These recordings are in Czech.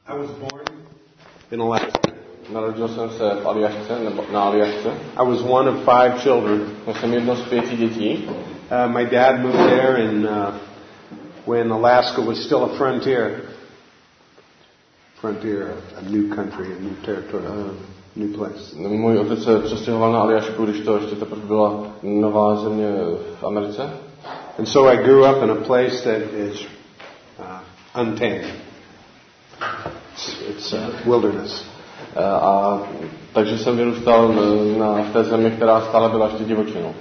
I was born in Alaska. Narodil jsem se v Aljašce, nebo na Aljašce. I was one of 5 children. Já jsem jedno z 5 dětí. My dad moved there when Alaska was still a frontier. A new country, a new territory, a new place. Můj otec se přestěhoval na Aljašku, když to ještě teprve byla nová země v Americe. And so I grew up in a place that is untamed. It's wilderness. Takže jsem vyrůstal v té zemi, která stále byla ještě divočinou.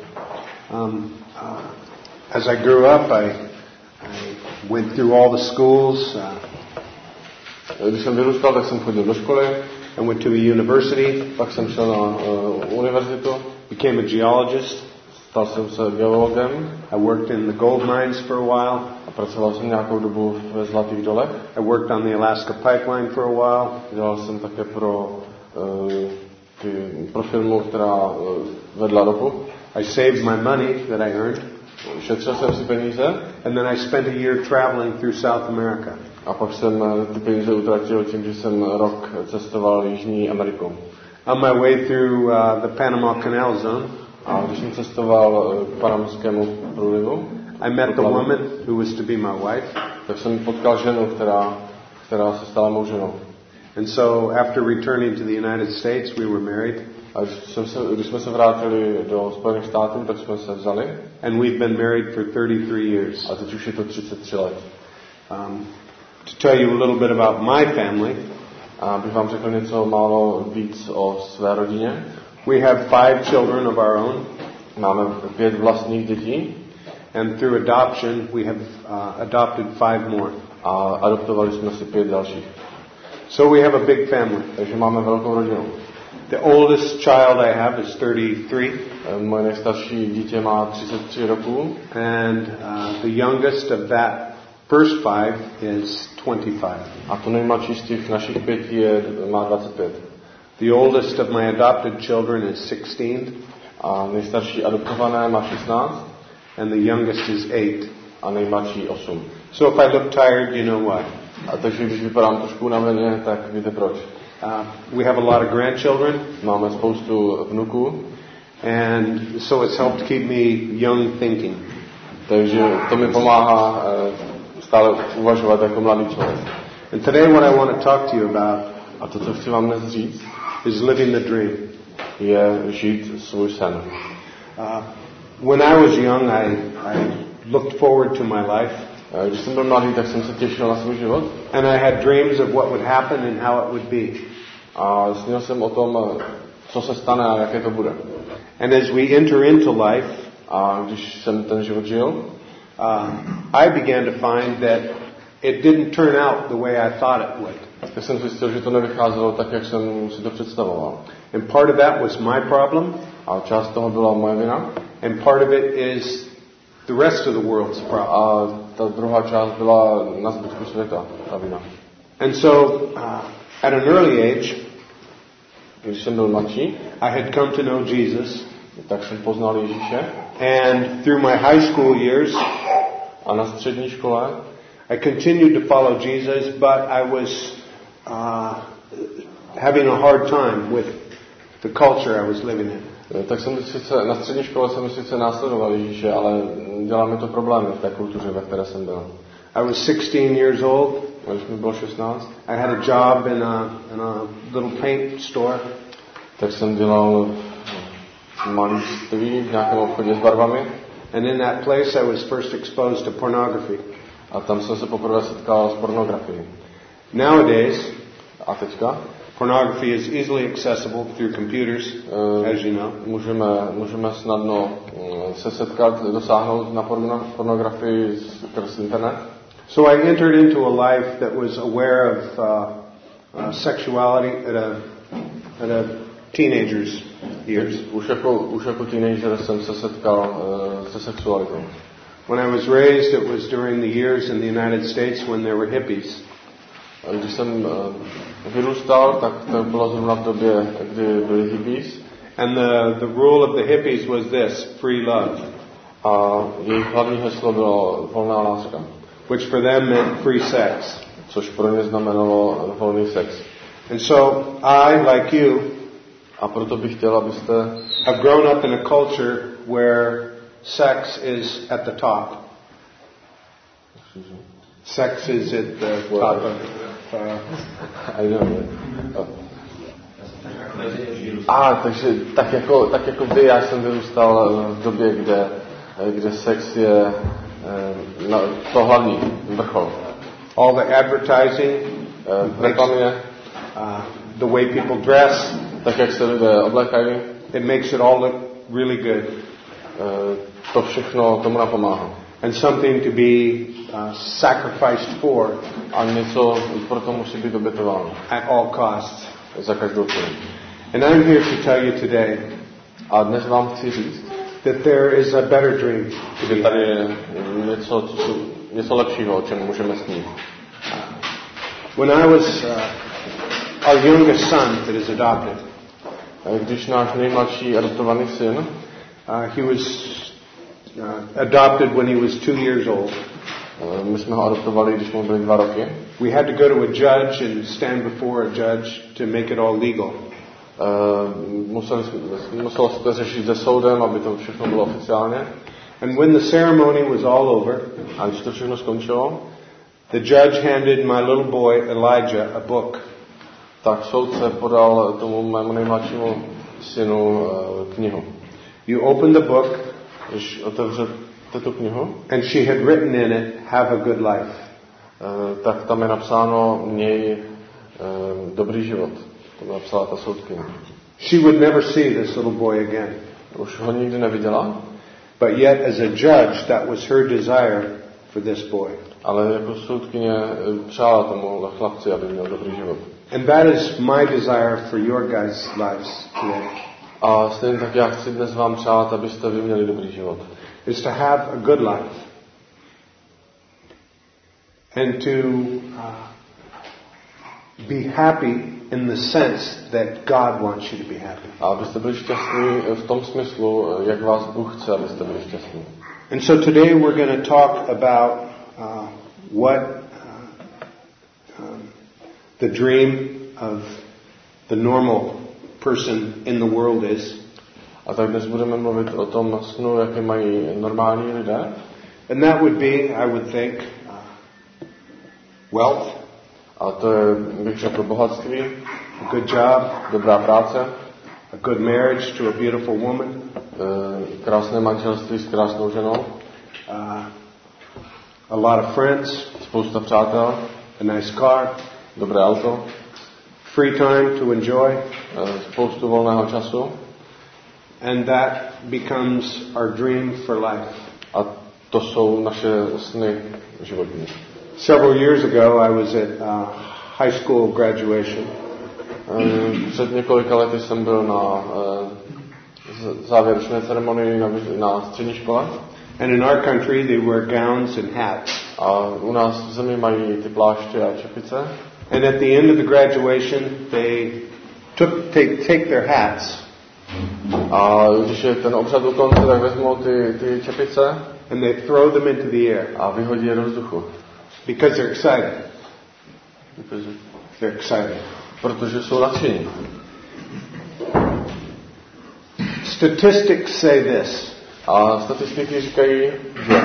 As I grew up, I went through all the schools. Když jsem vyrůstal, tak jsem chodil do školy. I went to a university. Pak jsem šel na univerzitu. Became a geologist. Stal jsem se geologem. I worked in the gold mines for a while. A pracoval jsem nějakou dobu ve zlatých dolech. I worked on the Alaska pipeline for a while. Dělal jsem také pro firmu, která vedla ropu. I saved my money that I earned. Šetřil jsem si peníze. And then I spent a year traveling through South America. A pak jsem ty peníze utratil tím, že jsem rok cestoval Jižní Amerikou. On my way through the Panama Canal zone. A když jsem cestoval k Panamskému průlivu, I met the woman who was to be my wife. Tak jsem potkal ženu, která se stala mou ženou. And so after returning to the United States, we were married. A když jsme se vrátili do Spojených států, tak jsme se vzali. And we've been married for 33 years. A teď už je to 33 let. To tell you a little bit about my family. A bych vám řekl něco málo víc o své rodině. We have 5 children of our own. Máme 5 vlastních dětí. And through adoption, we have adopted 5 more. A adoptovali jsme si 5 dalších. So we have a big family. Takže máme velkou rodinu. The oldest child I have is 33. Moje nejstarší dítě má 33 roků. And the youngest of that first 5 is 25. A to nejmladší z těch našich 5 má 25. The oldest of my adopted children is 16. A nejstarší adoptované má 16. And the youngest is 8. A nejmladší 8. So if I look tired, you know why. A takže když vypadám trošku unaveně, tak víte proč. We have a lot of grandchildren. Máme spoustu vnuků. And so it's helped keep me young thinking. Takže to mi pomáhá stále uvažovat jako mladý člověk. And today what I want to talk to you about, a to, co chci vám dnes říct, is living the dream. Je žít svůj sen. When I was young, I looked forward to my life. Když jsem byl mladý, tak jsem se těšil na svůj život. And I had dreams of what would happen and how it would be. A snil jsem o tom, co se stane a jaké to bude. And as we enter into life, a když jsem ten život žil, I began to find that it didn't turn out the way I thought it would. Tak jsem zjistil, že to nevycházelo tak, jak jsem si to představoval. And part of that was my problem. A část toho byla moje vina. And part of it is the rest of the world's problem. A ta druhá část byla na zbytku světa, ta vina. And so, at an early age, když jsem byl mladší, I had come to know Jesus. Tak jsem poznal Ježíše. And through my high school years, a na střední škole, I continued to follow Jesus, but I was having a hard time with the culture I was living in. Tak jsem na střední škole jsem sice následoval Ježíše, ale dělal mi to problémy v té kultuře, ve které jsem byl. I was 16 years old. Když mi bylo 16. I had a job in a little paint store. Tak jsem dělal malířství v nějakém obchodě s barvami. And in that place I was first exposed to pornography. A tam jsem se poprvé setkal s pornografií. Nowadays, a teďka, pornography is easily accessible through computers, as you know. Můžeme snadno se setkat, dosáhnout na pornografii skrz internet. So I entered into a life that was aware of sexuality at a teenager's years. Už jako teenager jsem se setkal se sexualitou. When I was raised, it was during the years in the United States when there were hippies. Když jsem vyrůstal, tak to bylo zrovna v době, kdy byli hippies. And the rule of the hippies was this: free love. A jejich hlavní heslo bylo volná láska. Which for them meant free sex. což pro ně znamenalo volný sex. And so I, like you, a proto bych chtěl, abyste have grown up in a culture where sex is at the top. Sex is at the top of I don't know. Takže tak jako vy, já jsem vyrůstal v době, kde sex je to hlavní vrchol. All the advertising, reklamě, the way people dress, tak jak se lidé oblékají, it makes it all look really good. To všechno tomu napomáhá. And something to be sacrificed for. A něco pro to musí být obětováno. At all costs. Za každou cenu. And I'm here to tell you today. A dnes vám chci říct, that there is a better dream. Že tady je něco lepšího, o čem můžeme snít. When I was our youngest son that is adopted. Když náš nejmladší adoptovaný syn, he was adopted when he was 2 years old. My jsme ho adoptovali, když mu byly 2 roky. We had to go to a judge and stand before a judge to make it all legal. Muselo se to řešit se soudem, aby to všechno bylo oficiálně. And when the ceremony was all over, a když to všechno skončilo, the judge handed my little boy Elijah a book. Tak soudce podal tomu mému nejmladšímu synu knihu. You open the book, když otevřete tu knihu, and she had written in it, "Have a good life." Tak tam je napsáno, měj dobrý život. To napsala ta soudkyně. She would never see this little boy again. Už ho nikdy neviděla. But yet, as a judge, that was her desire for this boy. Ale jako soudkyně přála tomu chlapci, aby měl dobrý život. And that is my desire for your guys' lives today. A stejně tak já chci dnes vám přát, abyste vy měli dobrý život. Is to have a good life. And to be happy in the sense that God wants you to be happy. A abyste byli šťastní v tom smyslu, jak vás Bůh chce, abyste byli šťastní. And so today we're going to talk about what the dream of the normal person in the world is. A tak dnes budeme mluvit o tom snu, jaké mají normální lidé. And that would be, I would think, wealth. A to je, bych řekl, bohatství. A good job. Dobrá práce. A good marriage to a beautiful woman. Krásné manželství s krásnou ženou. A lot of friends. Spousta přátel. A nice car. Dobré auto. Free time to enjoy. Spoustu volného času. And that becomes our dream for life. A to jsou naše sny životní. Several years ago, I was at high school graduation. Před několika lety jsem byl na závěrečné ceremonii na střední škole. And in our country, they wear gowns and hats. A u nás v zemi mají ty pláště a čepice. And at the end of the graduation, they take their hats. A když je ten obřad u konce, tak vezmou ty čepice. And they throw them into the air. A vyhodí je do vzduchu. Because they're excited. They're excited. Protože jsou nadšení. Statistics say this. A statistiky říkají, že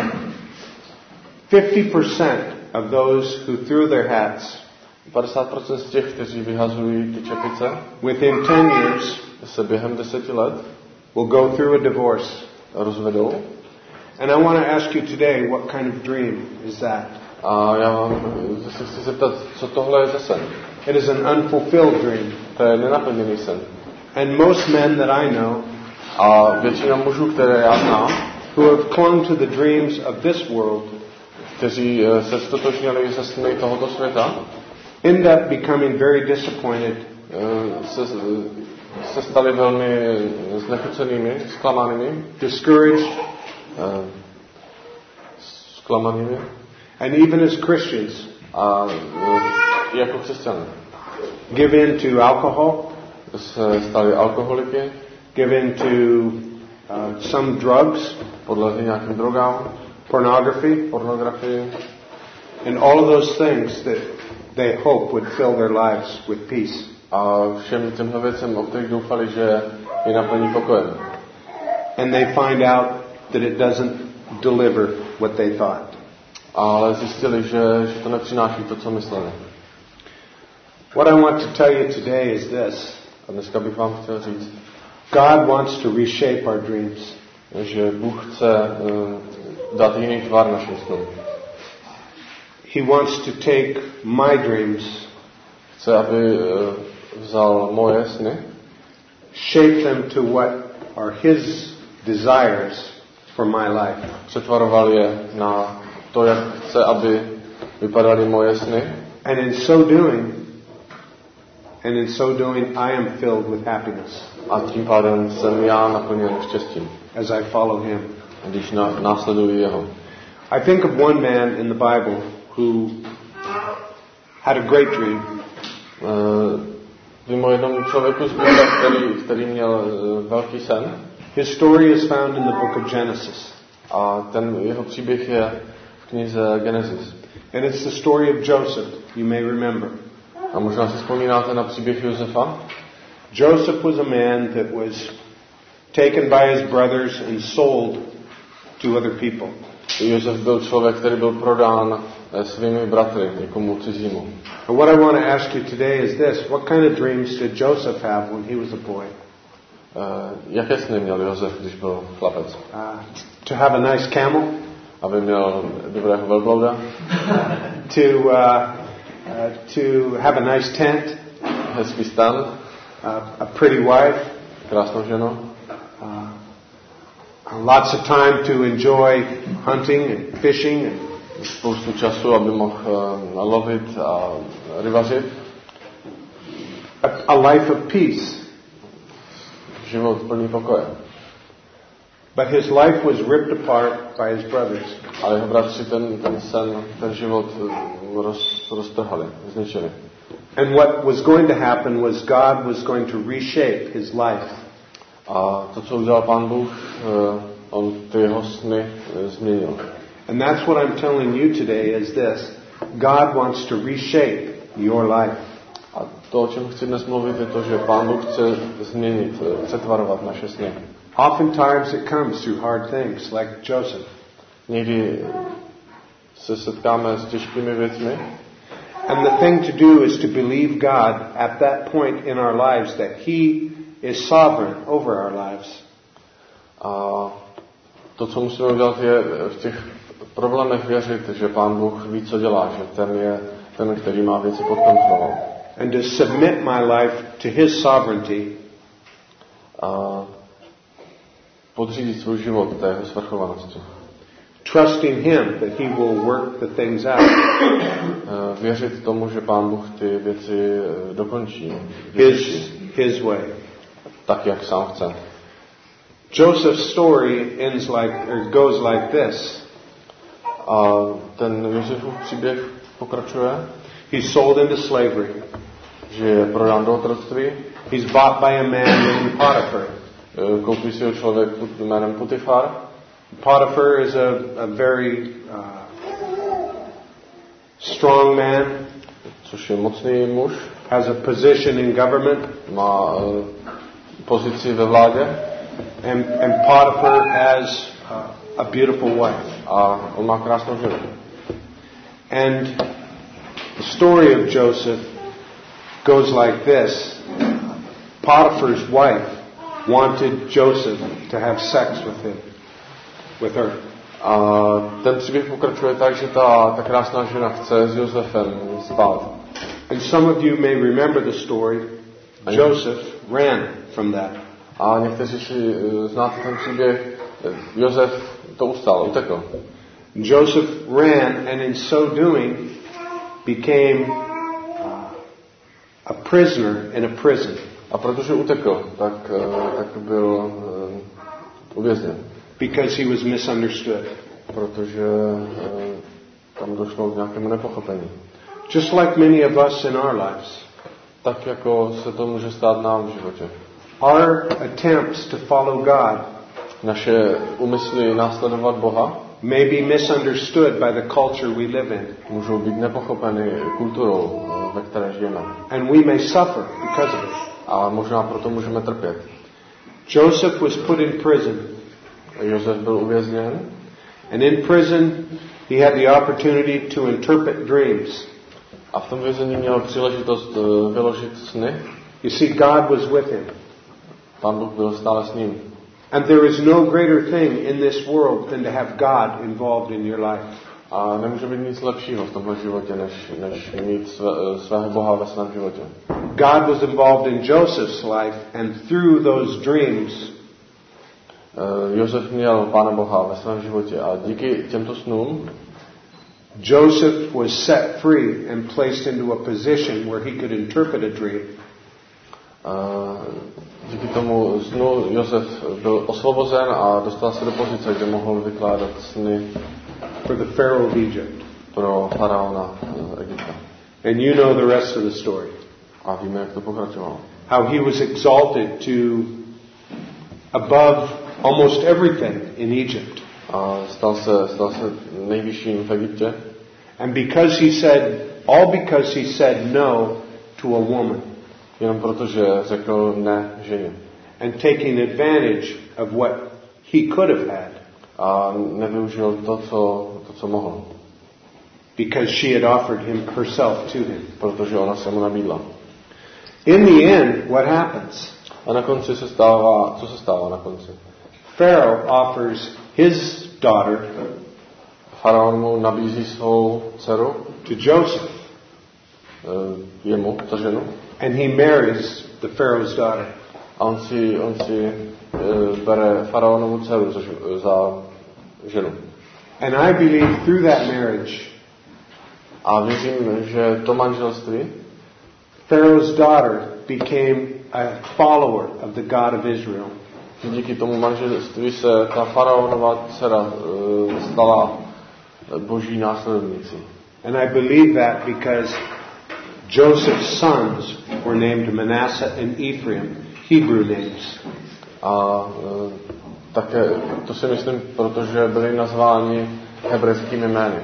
50% of those who threw their hats 50% z těch, kteří vyhazují ty čepice, within 10 years se během 10 let will go through a divorce. Rozvedou. And I want to ask you today, what kind of dream is that? A já vám se chci zeptat, co tohle je za sen? It is an unfulfilled dream. To je nenaplněný sen. And most men that I know, a většina mužů, které já znám, who have clung to the dreams of this world, kteří se stotožnili se sny tohoto světa, end up becoming very disappointed, se stali velmi znechucenými, zklamanými, discouraged, zklamanými, and even as Christians, a jako křesťané, give in to alcohol, se stali alkoholiky, give in to some drugs, podlehli nějakým drogám, pornography, and all of those things that they hoped would fill their lives with peace. A všem těmhle věcem, o kterých doufali, že je naplní pokojem. And they find out that it doesn't deliver what they thought. Ale zjistili, že to nepřináší to, co mysleli. What I want to tell you today is this. A dneska bych vám chtěl říct, God wants to reshape our dreams. Že Bůh chce dát jiný tvar našim snům. He wants to take my dreams. Chce, aby vzal moje sny, shape them to what are His desires for my life. Přetvaroval je na to, jak chce, aby vypadaly moje sny. And in so doing, I am filled with happiness. A tím pádem jsem já naplněn štěstím. As I follow Him. Když následuji jeho. I think of one man in the Bible who had a great dream. Vím o jednom člověku z Bible, který měl velký sen. His story is found in the book of Genesis. A ten jeho příběh je v knize Genesis. And it's the story of Joseph, you may remember. A možná si vzpomínáte na příběh Josefa. Joseph was a man that was taken by his brothers and sold to other people. Josef byl člověk, který byl prodán svými bratry někomu cizímu. And what I want to ask you today is this: what kind of dreams did Joseph have when he was a boy? Jaké sny měl Josef, když byl chlapec? To have a nice camel. Aby měl dobrého velblouda. To have a nice tent. Hezký stan. A pretty wife. Krásnou ženu. Lots of time to enjoy hunting and fishing. Spoustu času, aby mohl lovit a rybařit. A life of peace. Život plný pokoje. But his life was ripped apart by his brothers. Ale jeho bratři ten život roztrhali, zničili. And what was going to happen was God was going to reshape his life. A to, co udělal Pán Bůh, on ty jeho sny změnil. And that's what I'm telling you today is this: God wants to reshape your life. A to, o čem chci dnes mluvit, je to, že Pán Bůh chce změnit, přetvarovat naše sny. Oftentimes it comes through hard things, like Joseph. Někdy se setkáme s těžkými věcmi. And the thing to do is to believe God at that point in our lives that He is sovereign over our lives. A to, co musíme udělat, je v těch problémech věřit, že Pán Bůh ví, co dělá, že ten je ten, který má věci pod kontrolou. And to submit my life to His sovereignty. A podřídit svůj život té jeho svrchovanosti. Trusting Him that He will work the things out. Věřit tomu, že Pán Bůh ty věci dokončí. His way. Tak, jak sám chce. Joseph's story goes like this. A ten Josefův příběh pokračuje. He's sold into slavery. Že je prodán do otroctví. He's bought by a man named Potiphar. Koupí si ho člověk jménem Potifar. Potiphar is a very strong man. Což je mocný muž. Has a position in government. Má pozici ve vládě. And Potiphar has a beautiful wife. A on má krásnou ženu. And the story of Joseph goes like this. Potiphar's wife wanted Joseph to have sex with her. A ten příběh pokračuje tak, že ta krásná žena chce s Josefem spát. And some of you may remember the story. Joseph ran from that. A někteří si znáte ten příběh. Josef to ustál, utekl. Joseph ran and in so doing became a prisoner in a prison. A protože utekl, tak byl uvězněn. Because he was misunderstood. Protože tam došlo k nějakému nepochopení. Just like many of us in our lives. Tak jako se to může stát nám v životě. Our attempts to follow God. Naše úmysly následovat Boha. may be misunderstood by the culture we live in. Můžou být nepochopeny kulturou, ve které žijeme. And we may suffer because of it. A možná proto můžeme trpět. Joseph was put in prison. Josef byl uvězněn. And in prison he had the opportunity to interpret dreams. A v tom vězení měl příležitost vyložit sny. You see, God was with him. Pán Bůh byl stále s ním. And there is no greater thing in this world than to have God involved in your life. A nemůže být nic lepšího v tomhle životě, než mít svého Boha ve svém životě. God was involved in Joseph's life, and through those dreams, Josef měl Pána Boha ve svém životě a díky těmto snům Joseph was set free and placed into a position where he could interpret a dream. Díky tomu snu Josef byl osvobozen a dostal se do pozice, kde mohl vykládat sny for the Pharaoh of Egypt. Pro faraona Egypta. And you know the rest of the story. A víme, jak to pokračovalo. How he was exalted to above almost everything in Egypt. A stal se nejvyšším v Egyptě. And because he said no to a woman. Jenom protože řekl ne ženě. And taking advantage of what he could have had. A nevyužil to, co mohl. Because she had offered herself to him. Protože ona se mu nabídla. In the end, what happens? A na konci co se stává na konci? Pharaoh offers his daughter. Faraon mu nabízí svou dceru. To Joseph. Jemu, ta ženu. And he marries the Pharaoh's daughter. A on si bere faraonovu dceru za ženu. And I believe through that marriage, a věřím, že to manželství, Pharaoh's daughter became a follower of the God of Israel. Díky tomu manželství se ta faraonova dcera stala boží následovnicí. And I believe that because Joseph's sons were named Manasseh and Ephraim, Hebrew names. A také to si myslím, protože byli nazváni hebrejskými jmény.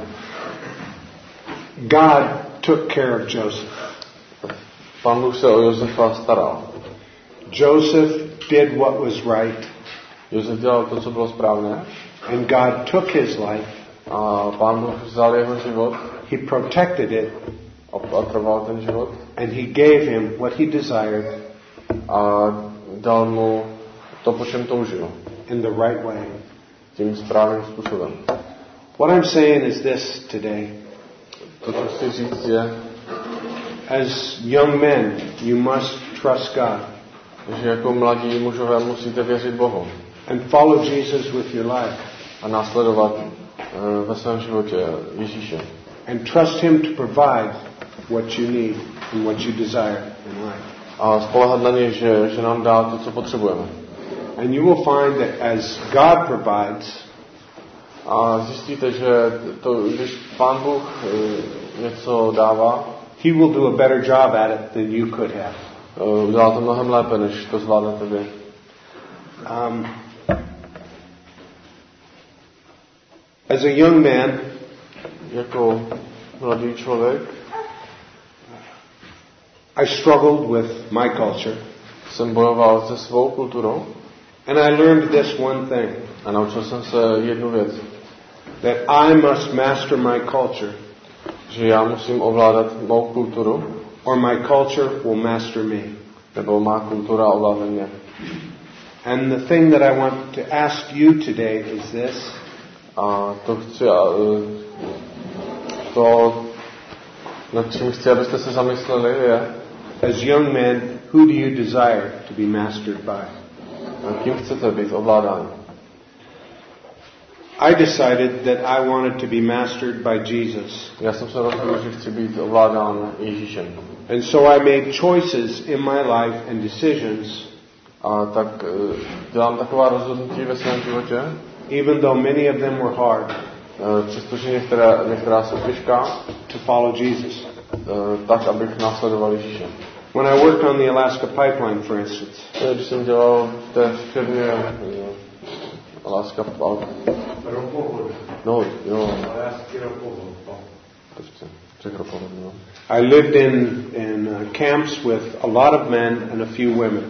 God took care of Joseph. Pán Bůh se o Josefa staral. Joseph did what was right. Josef dělal to, co bylo správné. And God took his life. A Pán Bůh vzal jeho život. He protected it. Opatroval ten život. And he gave him what he desired. A dal mu to, po čem toužil. In the right way. Tím správným způsobem. What I'm saying is this today. To, co chci říct, je, as young men, you must trust God. Že jako mladí mužové musíte věřit Bohu. And follow Jesus with your life. A následovat ve svém životě Ježíše. And trust him to provide what you need and what you desire in life. A spoléhat na něj, že nám dá to, co potřebujeme. And you will find that as God provides, a zjistíte, že když Pán Bůh něco dává, he will do a better job at it than you could have. Udělá to mnohem lépe, než to zvládnete vy. As a young man, jako mladý člověk, I struggled with my culture. Jsem bojoval se svou kulturou. And I learned this one thing. A naučil jsem se jednu věc. That I must master my culture. Že já musím ovládat mou kulturu. Or my culture will master me. Nebo má kultura ovládne mě. And the thing that I want to ask you today is this. A to nad čím chci, abyste se zamysleli, je, as young men, who do you desire to be mastered by? Kým chcete být ovládáni? I decided that I wanted to be mastered by Jesus. Já jsem se rozhodl, že chci být ovládán Ježíšem. And so I made choices in my life and decisions. A tak dělám taková rozhodnutí ve svém životě. Even though many of them were hard. Přestože některá jsou těžká. To follow Jesus. Tak, abych následoval Ježíše. When I worked on the Alaska pipeline, for instance. Když jsem dělal v té firmě Láska no, jo. I lived in camps with a lot of men and a few women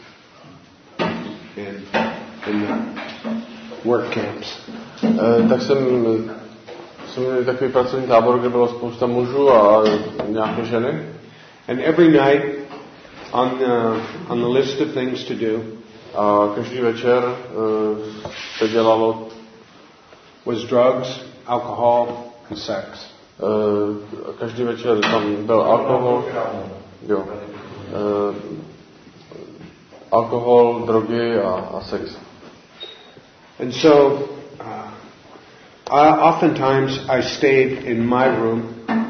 in the work camps. Tak jsem měl takový pracovní tábor, kde bylo spousta mužů a nějaké ženy. And every night on the list of things to do, a každý večer se dělalo was drugs, alcohol and sex. Každý večer tam byl alkohol, jo. Alkohol, drogy a sex. And so oftentimes I stayed in my room.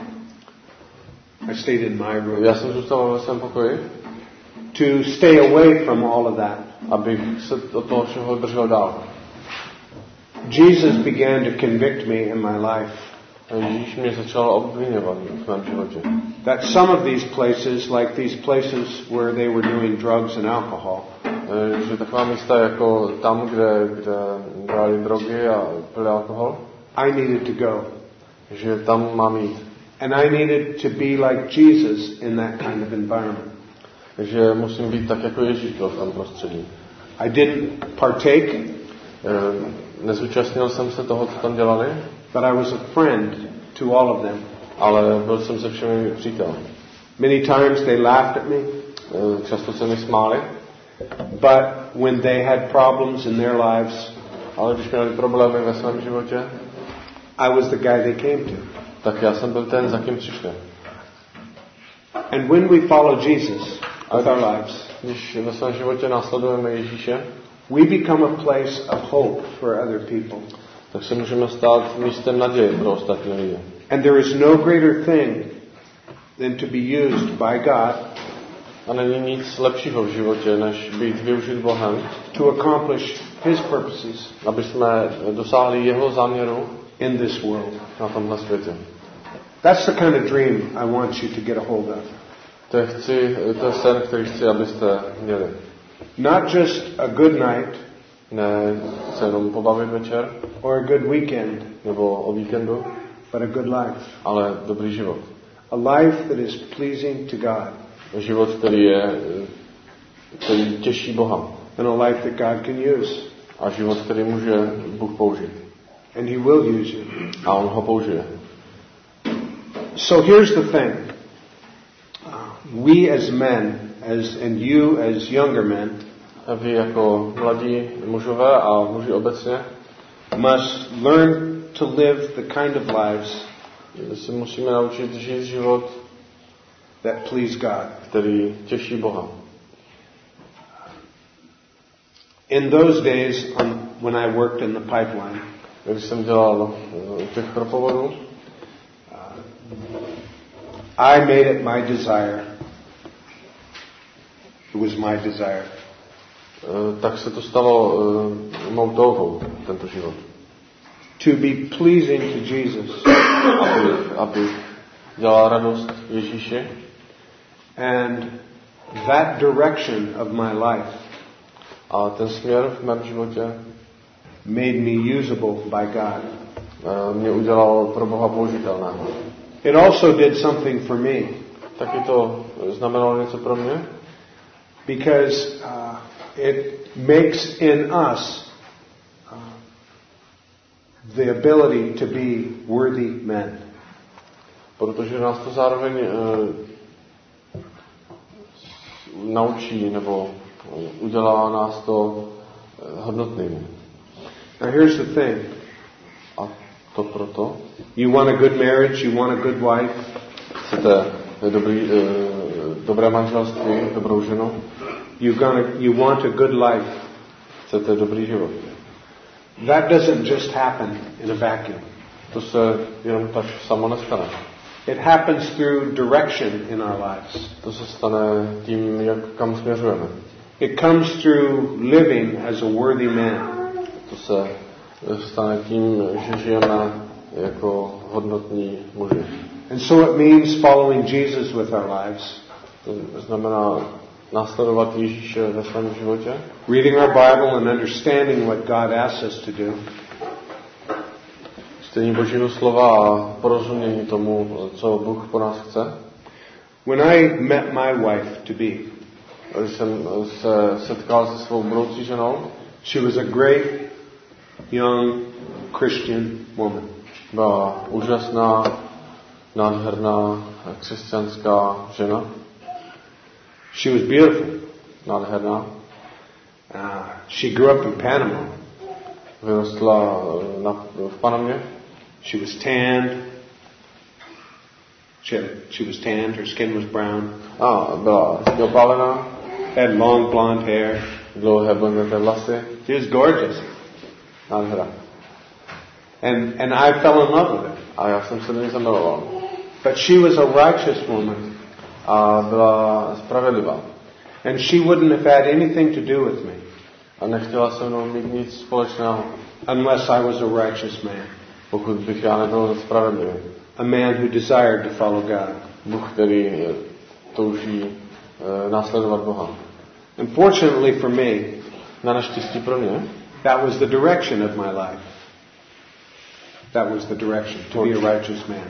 Já jsem zůstal ve svém pokoji. To stay away from all of that. Abych se od toho všeho držel dál. Jesus began to convict me in my life. Ježíš mě začal obviňovat v mém životě. That some of these places, like these places where they were doing drugs and alcohol, že taková místa jako tam, kde brali drogy a pili alkohol, I needed to go. Že tam mám jít. And I needed to be like Jesus in that kind of environment. Takže musím být tak jako Ježíš byl v tom prostředí. I didn't partake. Nezúčastnil jsem se toho, co tam dělali. But I was a friend to all of them. Ale byl jsem se všemi přítel. Many times they laughed at me. Často se mi smáli. But when they had problems in their lives, ale když měli problémy ve svém životě, I was the guy they came to. Tak já jsem byl ten, za kým přišli. And when we follow Jesus with our lives, když ve svém životě následujeme Ježíše, we become a place of hope for other people. Tak se můžeme stát místem naděje pro ostatní lidi. And there is no greater thing than to be used by God. A není nic lepšího v životě, než být využit Bohem. To accomplish His purposes. Aby jsme dosáhli jeho záměru in this world. Na tomhle světě. That's the kind of dream I want you to get a hold of. To je sen, který chci, abyste měli. Not just a good night. Ne se jenom pobavit večer. Or a good weekend. Nebo o víkendu. But a good life. Ale dobrý život. A life that is pleasing to God. Život, který těší Boha. And a life that God can use. A život, který může Bůh použít. And He will use you. A on ho použije. So here's the thing. We as men, and you as younger men, a vy jako mladí mužové a muži obecně, must learn to live the kind of lives si musíme naučit žít život, that please God. Který těší Boha. In those days, when I worked in the pipeline, když jsem dělal těch ropovodů, I made it my desire. It was my desire. Tak se to stalo mou touhou, tento život. To be pleasing to Jesus. Aby dělal radost Ježíši. And that direction of my life. A ten směr v mém životě made me usable by God. Mě udělal pro Boha použitelného. It also did something for me. Taky to znamenalo něco pro mě. Because it makes in us the ability to be worthy men. Protože nás to zároveň naučí nebo udělá nás to hodnotnými. Now here's the thing. A to proto. You want a good marriage, you want a good wife. Chcete dobré manželství, dobrou ženu. You want a good life. Chcete dobrý život. That doesn't just happen in a vacuum. To se jenom tak samo nestane. It happens through direction in our lives. To se stane tím, kam směřujeme. It comes through living as a worthy man. To se stane tím, že žijeme jako hodnotní muži. And so it means following Jesus with our lives. To znamená následovat Ježíše ve svém životě. Reading our Bible and understanding what God asks us to do. Čtení Božího slova a porozumění tomu, co Bůh po nás chce. When I met my wife to be, když jsem se setkal se svou budoucí ženou, she was a great young Christian woman. Byla úžasná, nádherná křesťanská žena. She was beautiful. Nádherná. She grew up in Panama. Vyrostla v Panamě. She was tanned. She was tanned. Her skin was brown. Byla opálená. Had long blonde hair. Dlouhé blonděté vlasy. She was gorgeous. Nádhera. And I fell in love with her. A já jsem se do ní zamiloval. But she was a righteous woman. A byla spravedlivá. And she wouldn't have had anything to do with me. A nechtěla se mnou mít nic společného. Unless I was a righteous man. Pokud bych já nebyl spravedlivý. A man who desired to follow God. Bůh, který touží následovat Boha. Unfortunately for me, na neštěstí pro mě, that was the direction of my life. That was the direction, to be a righteous man.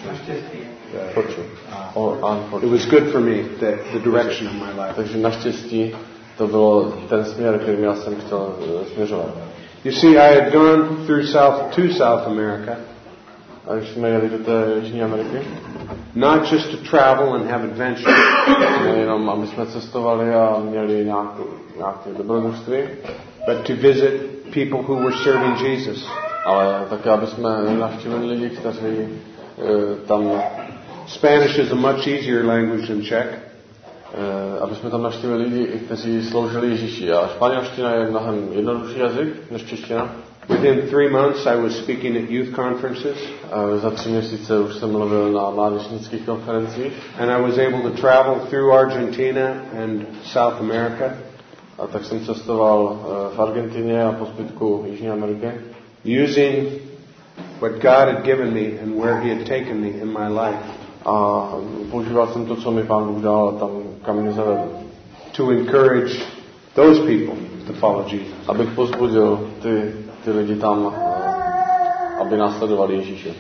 It was good for me, the direction of my life. Takže naštěstí to bylo ten směr, kterým já jsem chtěl směřovat. You see, I had gone through to South America. A když jsme jeli do té Jižní Ameriky, not just to travel and have adventure, jenom aby jsme cestovali a měli nějaké dobrodružství, but to visit people who were serving Jesus. Ale také, aby jsme navštívili lidi, kteří tam... Spanish is a much easier language than Czech. Aby jsme tam navštívili lidi, kteří sloužili Ježíši. A španělština je mnohem jednodušší jazyk než čeština. Within 3 months I was speaking at youth conferences. Za 3 měsíce už jsem mluvil na mládežnických konferencích. And I was able to travel through Argentina and South America. A tak jsem cestoval v Argentině a po zbytku Jižní Ameriky. Using what God had given me and where He had taken me in my life. A používal jsem to, co mi Pán Bůh dal, a tam, kam mě zavedl. To encourage those people to follow Jesus. Abych pozbudil ty lidi tam, aby následovali Ježíše.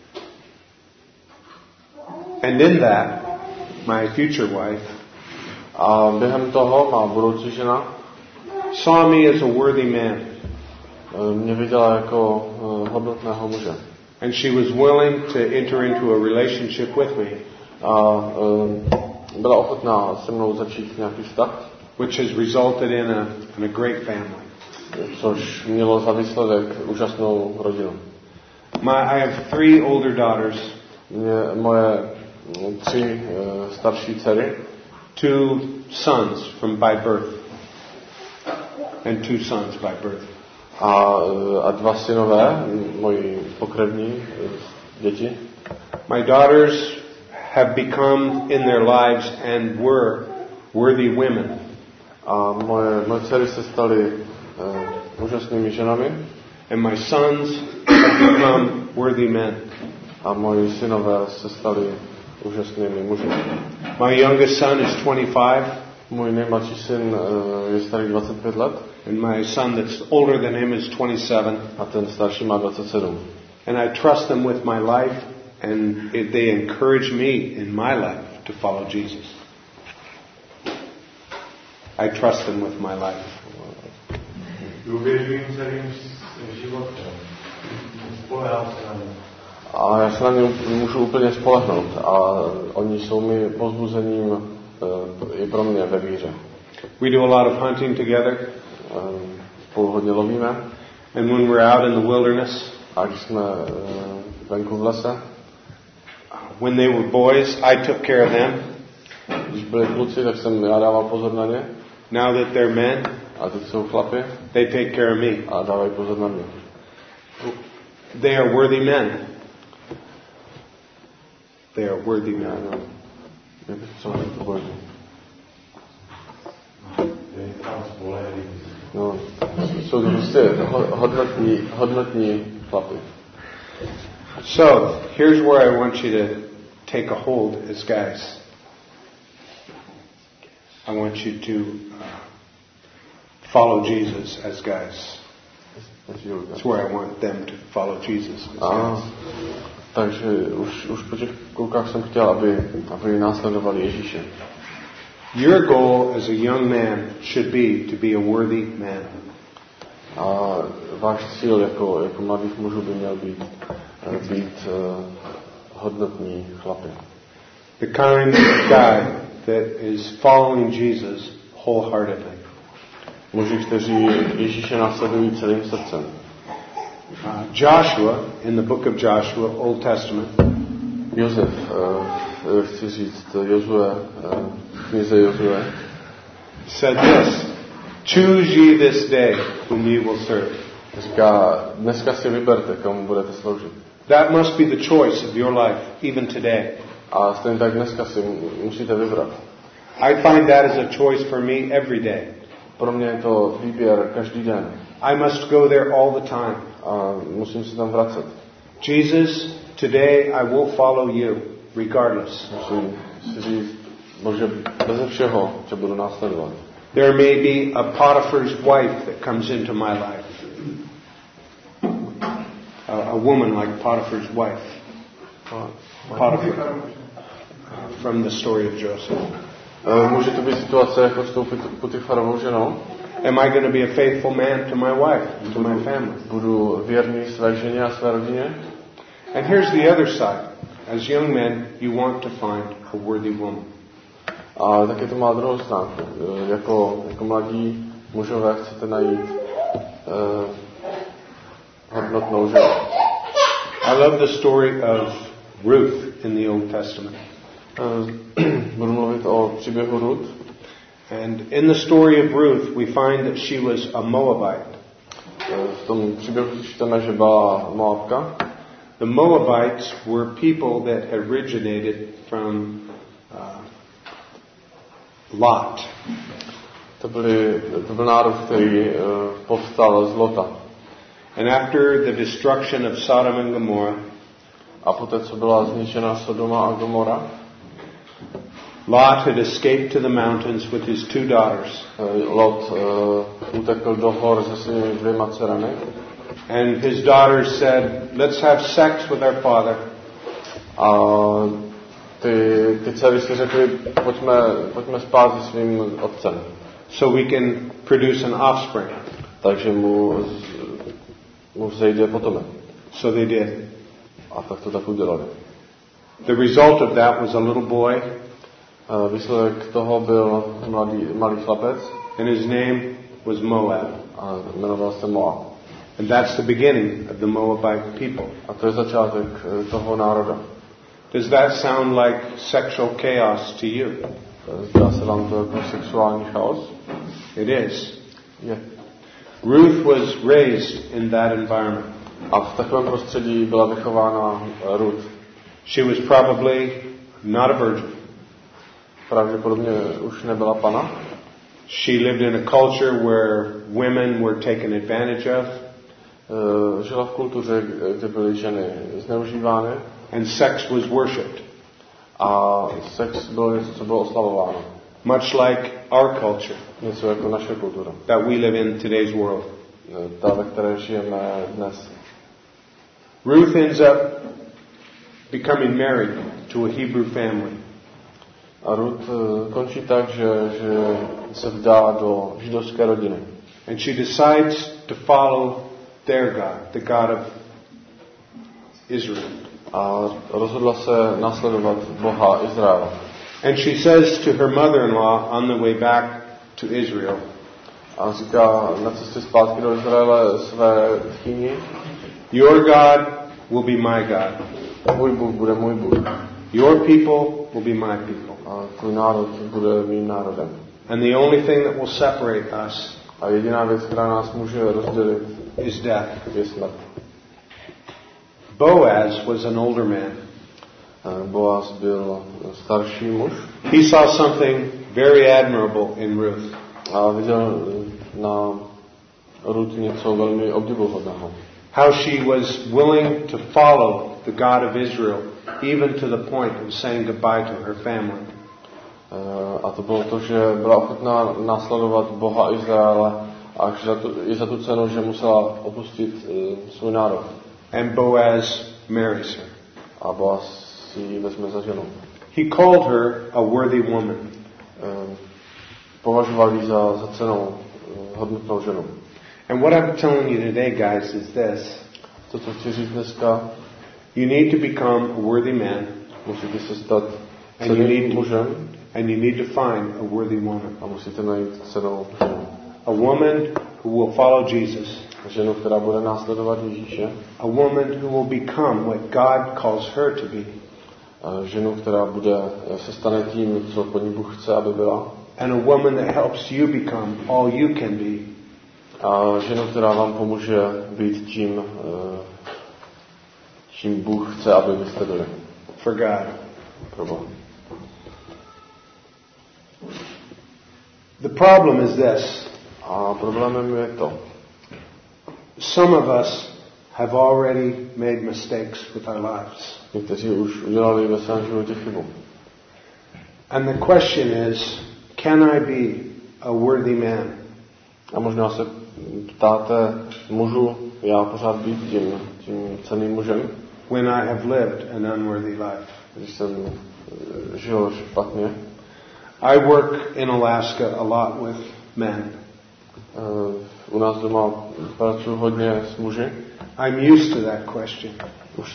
And in that, my future wife, a během toho má budoucí žena, saw me as a worthy man. Mě viděla jako hodnotného muže. And she was willing to enter into a relationship with me. A byla ochotná se mnou začít nějaký vztah, which has resulted in a great family. Což mělo za výsledek úžasnou rodinu. I have 3 older daughters. Moje 3 starší dcery. 2 sons from by birth. And 2 sons by birth. A 2 synové, moji pokrevní děti. My daughters have become in their lives and were worthy women. A moje dcery se staly úžasnými ženami. And my sons have become worthy men. A moji synové se stali úžasnými muži. My youngest son is 25. Můj nejmladší syn je starý 25 let. And my son that's older than him is 27. A ten starší má 27. And I trust them with my life, and they encourage me in my life to follow Jesus. I trust them with my life. A já se na ně můžu úplně spolehnout. A oni jsou mi povzbuzením i pro mě ve víře. We do a lot of hunting together. Spolu hodně lovíme. And when we're out in the wilderness, a když jsme venku v lese, when they were boys, I took care of them. Když byli kluci, tak jsem já dával pozor na ně. Now that they're men, a teď jsou chlapi, they take care of me. A dávají pozor na mě. They are worthy men. They are worthy men. No, jsou to prostě hodnotní chlapi. So, here's where I want you to take a hold as guys. I want you to follow Jesus as guys. That's where I want them to follow Jesus as guys. Takže už po těch klukách jsem chtěl, aby následovali Ježíše. Your goal as a young man should be a worthy man. A váš cíl jako mladých mužů by měl být hodnotní chlapi. The kind of guy that is following Jesus wholeheartedly. Muži, kteří Ježíše následují celým srdcem. Joshua, in the book of Joshua, Old Testament. Josef, chci říct, Jozue, v knize Jozue, said this: Choose ye this day whom ye will serve. Říká, dneska si vyberte, komu budete sloužit. That must be the choice of your life, even today. A stejně tak dneska si musíte vybrat. I find that as a choice for me every day. Pro mě je to výběr každý den. I must go there all the time. A musím se tam vracet. Jesus, today I will follow you, regardless. Musím si říct, Bože, beze všeho tě budu následovat. There may be a Potiphar's wife that comes into my life. A woman like Potiphar's wife. Potiphar. From the story of Joseph. Může to být situace jako s tou Potifarovou ženou. Am I going to be a faithful man to my wife and to my family? Budu věrný své ženě a své rodině. And here's the other side. As young men, you want to find a worthy woman. A taky to má druhou stránku. Jako mladí mužové chcete najít hodnotnou ženu. I love the story of Ruth in the Old Testament. Budu mluvit o příběhu Ruth. And in the story of Ruth, we find that she was a Moabite. V tom příběhu čteme, že byla Moabka. The Moabites were people that originated from Lot. To byl národ, který povstal z Lota. And after the destruction of Sodom and Gomorrah, a poté, co byla zničena Sodoma a Gomora, Lot had escaped to the mountains with his two daughters. Lot utekl do hor se svými dvěma dcerami. And his daughters said, "Let's have sex with our father." A ty dcery si řekli, pojďme spát se svým otcem. So we can produce an offspring. Takže mu vzejde potomek. So they did. A tak to tak udělali. The result of that was a little boy. Výsledek toho byl malý chlapec. And his name was Moab. A jmenoval se Moab. And that's the beginning of the Moabite people. A to je začátek toho národa. Does that sound like sexual chaos to you? Zdá se vám to jako sexuální chaos? It is. Je. Ruth was raised in that environment. A v takovém prostředí byla vychována Ruth. She was probably not a virgin. Pravděpodobně už nebyla pana. She lived in a culture where women were taken advantage of. Žila v kultuře, kde byly ženy zneužívány. And sex was worshipped. A sex byl něco, co bylo oslavováno. Much like our culture. Něco jako naše kultura. That we live in today's world. Ta, ve které žijeme dnes. Ruth ends up becoming married to a Hebrew family. A Ruth končí tak, že se vdá do židovské rodiny. And she decides to follow their God, the God of Israel. A rozhodla se následovat Boha Izraela. And she says to her mother-in-law on the way back to Israel. A říká na cestě zpátky do Izraele své tchýni: Your God will be my God. Můj Bůh bude můj Bůh. Your people will be my people. A tvůj národ bude mým národem. And the only thing that will separate us, a jediná věc, která nás může rozdělit, is death. Je smrt. Boaz was an older man. Boaz byl starší muž. He saw something very admirable in Ruth. A viděl na Ruth něco velmi obdivuhodného. How she was willing to follow the God of Israel, even to the point of saying goodbye to her family. A to bylo to, že byla ochotná následovat Boha Izraele a i za tu cenu, že musela opustit svůj národ. And Boaz marries her. A Boaz si ji vezme za ženu. He called her a worthy woman. Považoval ji za cenou, hodnotnou ženu. And what I'm telling you today, guys, is this. To, co chci říct dneska, you need to become a worthy man. Musíte se stát ceným mužem. And you need to find a worthy woman. A musíte najít cenou ženu. A woman who will follow Jesus. Ženu, která bude následovat Ježíše. A woman who will become what God calls her to be. A ženu, která se stane tím, co po ní Bůh chce, aby byla. And a woman that helps you become all you can be. A ženu, která vám pomůže být čím Bůh chce, aby vy jste byli. For God. Pro Boha. The problem is this. A problémem je to. Some of us have already made mistakes with our lives. Někteří už udělali ve svém životě chybu. And the question is, can I be a worthy man? A možná se ptáte, můžu já pořád být tím cenným mužem? When I have lived an unworthy life. Když jsem žil špatně. I work in Alaska a lot with men. U nás doma pracuji hodně s muži. I'm used to that question. Už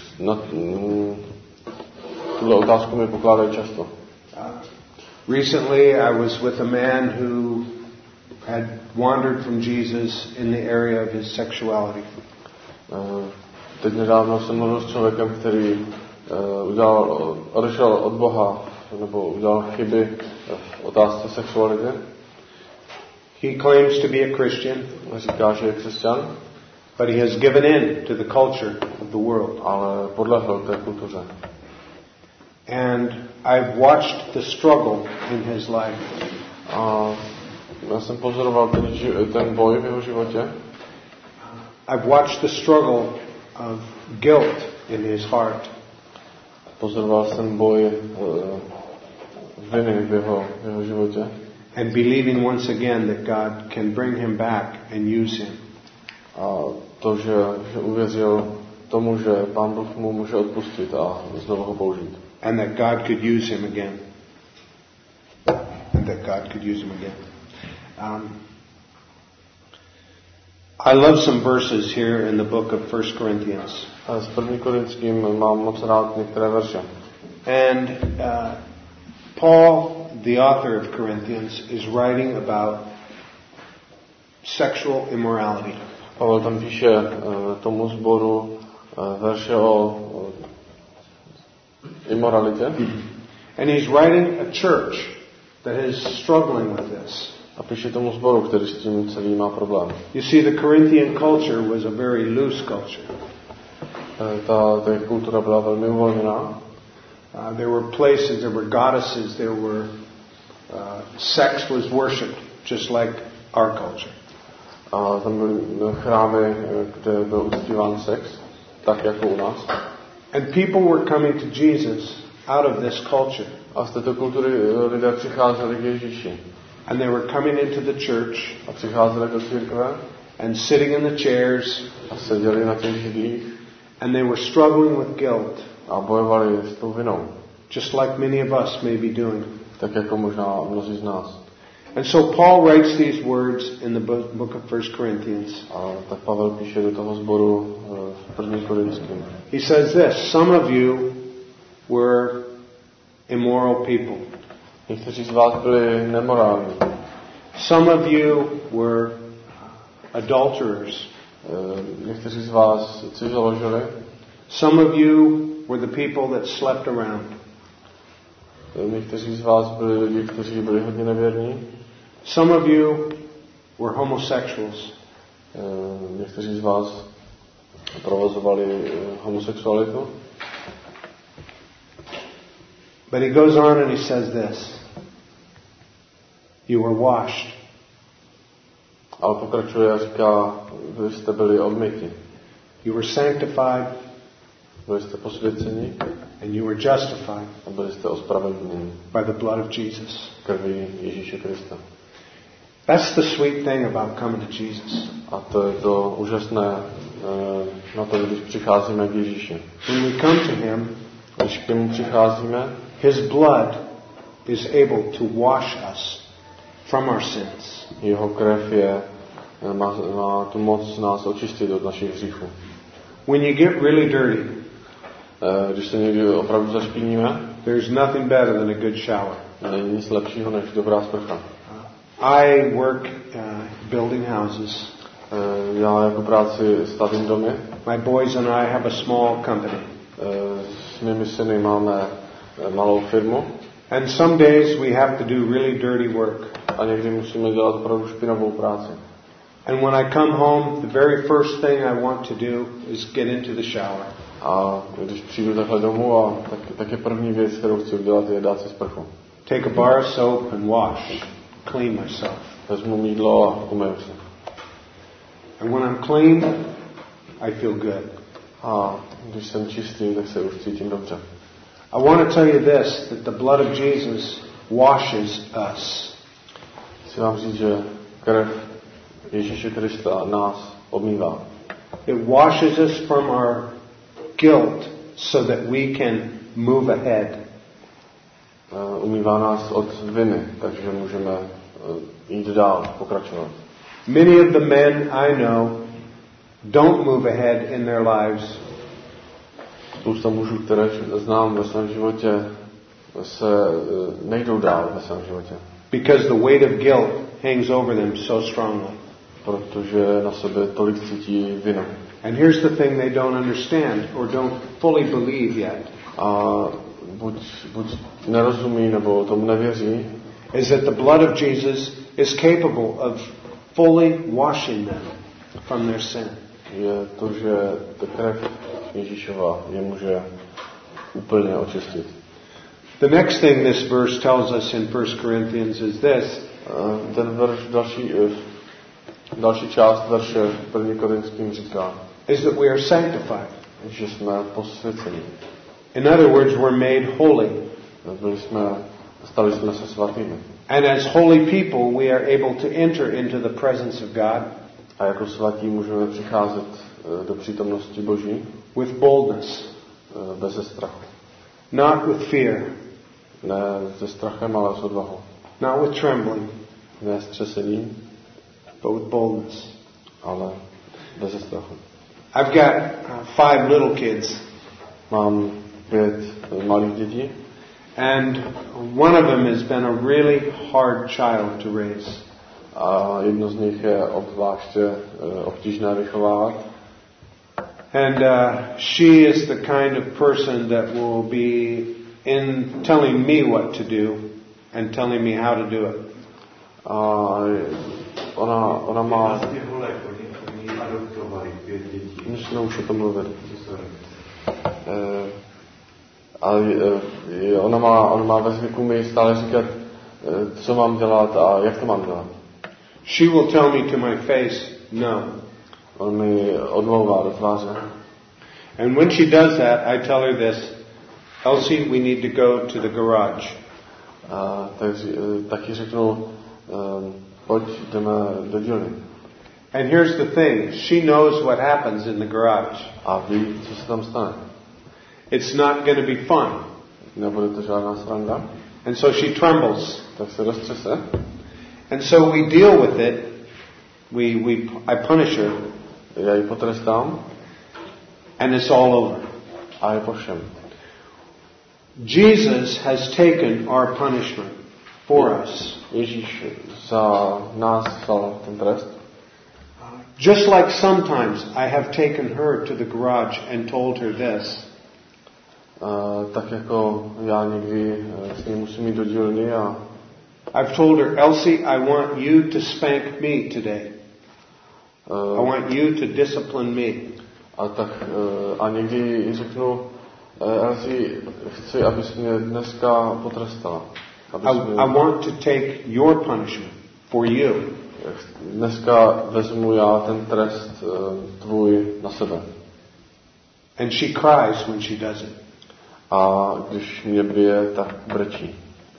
tuhle otázku mi pokládají často. Recently I was with a man who had wandered from Jesus in the area of his sexuality. Teď nedávno jsem mluvil s člověkem, který odešel od Boha, nebo udělal chyby v otázce sexuality. He claims to be a Christian. Říká, že je křesťan. But he has given in to the culture of the world. Ale podlehl té kultuře. And I've watched the struggle in his life. A já jsem pozoroval ten boj v jeho životě. I've watched the struggle of guilt in his heart. Pozoroval jsem boj viny v jeho životě. And believing once again that God can bring him back and use him. A to, že uvěřil tomu, že Pán Bůh mu může odpustit a znovu ho použít. And that God could use him again. I love some verses here in the book of 1 Corinthians. A s 1. Korinským mám moc rád některé verše. And Paul, the author of Corinthians, is writing about sexual immorality. Pavel tam píše tomu sboru verše o imoralitě. And he's writing a church that is struggling with this. A píše tomu sboru, který s tím celý má problém. You see, the Corinthian culture was a very loose culture. Ta kultura byla velmi uvolněná. There were places, there were goddesses, there were sex was worshipped, just like our culture. A tam byly chrámy, kde byl uctíván sex, tak jako u nás. And people were coming to Jesus out of this culture. A z této kultury lidé přicházeli k Ježíši. And they were coming into the church. A přicházeli do církve. And sitting in the chairs. A seděli na těch židlích. And they were struggling with guilt. A bojovali s tou vinou. Just like many of us may be doing. Tak jako možná mnozí z nás. And so Paul writes these words in the book of 1 Corinthians. A tak Pavel píše do toho sboru v 1. Korinským. He says this, some of you were immoral people. Někteří z vás byli nemorální. Some of you were adulterers. Někteří z vás si založili. Some of you were the people that slept around. Někteří z vás byli lidi, kteří byli hodně nevěrní. Some of you were homosexuals. Někteří z vás provozovali homosexualitu. But he goes on and he says this. You were washed. Ale pokračuje a říká, vy jste byli obmyti. You were sanctified. Byli jste posvěceni. And you were justified. A byli jste ospravedlněni. By the blood of Jesus. Krví Ježíše Krista. That's the sweet thing about coming to Jesus. A to je to úžasné na to, když přicházíme k Ježíši. When we come to him, když k němu přicházíme, his blood is able to wash us from our sins. Jeho krev má tu moc nás očistit od našich hříchů. When you get really dirty, když se někdy opravdu zašpiníme, there's nothing better than a good shower. Není nic lepšího než dobrá sprcha. I work building houses. Já jako práci stavím domy. My boys and I have a small company. S mými syny máme malou firmu. And some days we have to do really dirty work. A někdy musíme dělat opravdu špinavou práci. And when I come home, the very first thing I want to do is get into the shower. A když přijdu takhle domů, tak je první věc, kterou chci udělat, je dát si sprchu. Take a bar of soap and wash, clean myself. Vezmu mýdlo a umyju se. And when I'm clean, I feel good. A když jsem čistý, tak se už cítím dobře. I want to tell you this, that the blood of Jesus washes us. Chci vám říct, že krev Ježíše Krista nás obmývá. It washes us from our guilt so that we can move ahead. Umývá nás od viny, takže můžeme jít dál, pokračovat. Many of the men I know don't move ahead in their lives. Spousta mužů, které znám ve svém životě, se nejdou dál ve svém životě. Because the weight of guilt hangs over them so strongly. Protože na sebe tolik cítí vinu. And here's the thing they don't understand or don't fully believe yet. A buď nerozumí nebo tomu nevěří. Is that the blood of Jesus is capable of fully washing them from their sin. Je to, že ta krev Ježíšova je může úplně očistit. The next thing this verse tells us in 1 Corinthians is this. Ten verš další část verše 1. Korinským říká, is that we are sanctified. Že jsme posvěceni. In other words, we're made holy. Stali jsme se svatými. And as holy people, we are able to enter into the presence of God. A jako svatí můžeme přicházet do přítomnosti Boží. With boldness. Bez strachu. Not with fear. Ne se strachem, ale s odvahou. Not with trembling. Ne s třesením. But with boldness. Ale bez strachu. I've got 5 little kids. Mám 5 malých dětí. And one of them has been a really hard child to raise. A jedno z nich je obzvláště obtížné vychovávat. And she is the kind of person that will be in telling me what to do and telling me how to do it. A ona má už o tom mluvit. Ale ona má ve zvyku mi stále říkat, co mám dělat a jak to mám dělat. She will tell me to my face, no. On mi odmlouvá do tváře. And when she does that, I tell her this, Elsie, we need to go to the garage. Taky řeknu, pojď, jdeme do dílny. And here's the thing, she knows what happens in the garage. A ví, co se tam stane. It's not going to be fun. Nebude to žádná sranda. And so she trembles. Tak se roztřese. And so we deal with it. I punish her. Já ji potrestám. And it's all over. A je po všem. Jesus has taken our punishment for us. Ježíš za nás vzal ten trest. Just like sometimes I have taken her to the garage and told her this. Tak jako já někdy s ní musím jít do dílny a I've told her, Elsie, I want you to spank me today. I want you to discipline me. A někdy řeknu, Elsie, chci, abys mě dneska potrestala. I want to take your punishment for you. Dneska vezmu já ten trest tvůj na sebe. And she cries when she does it. A když mě bije, tak brečí.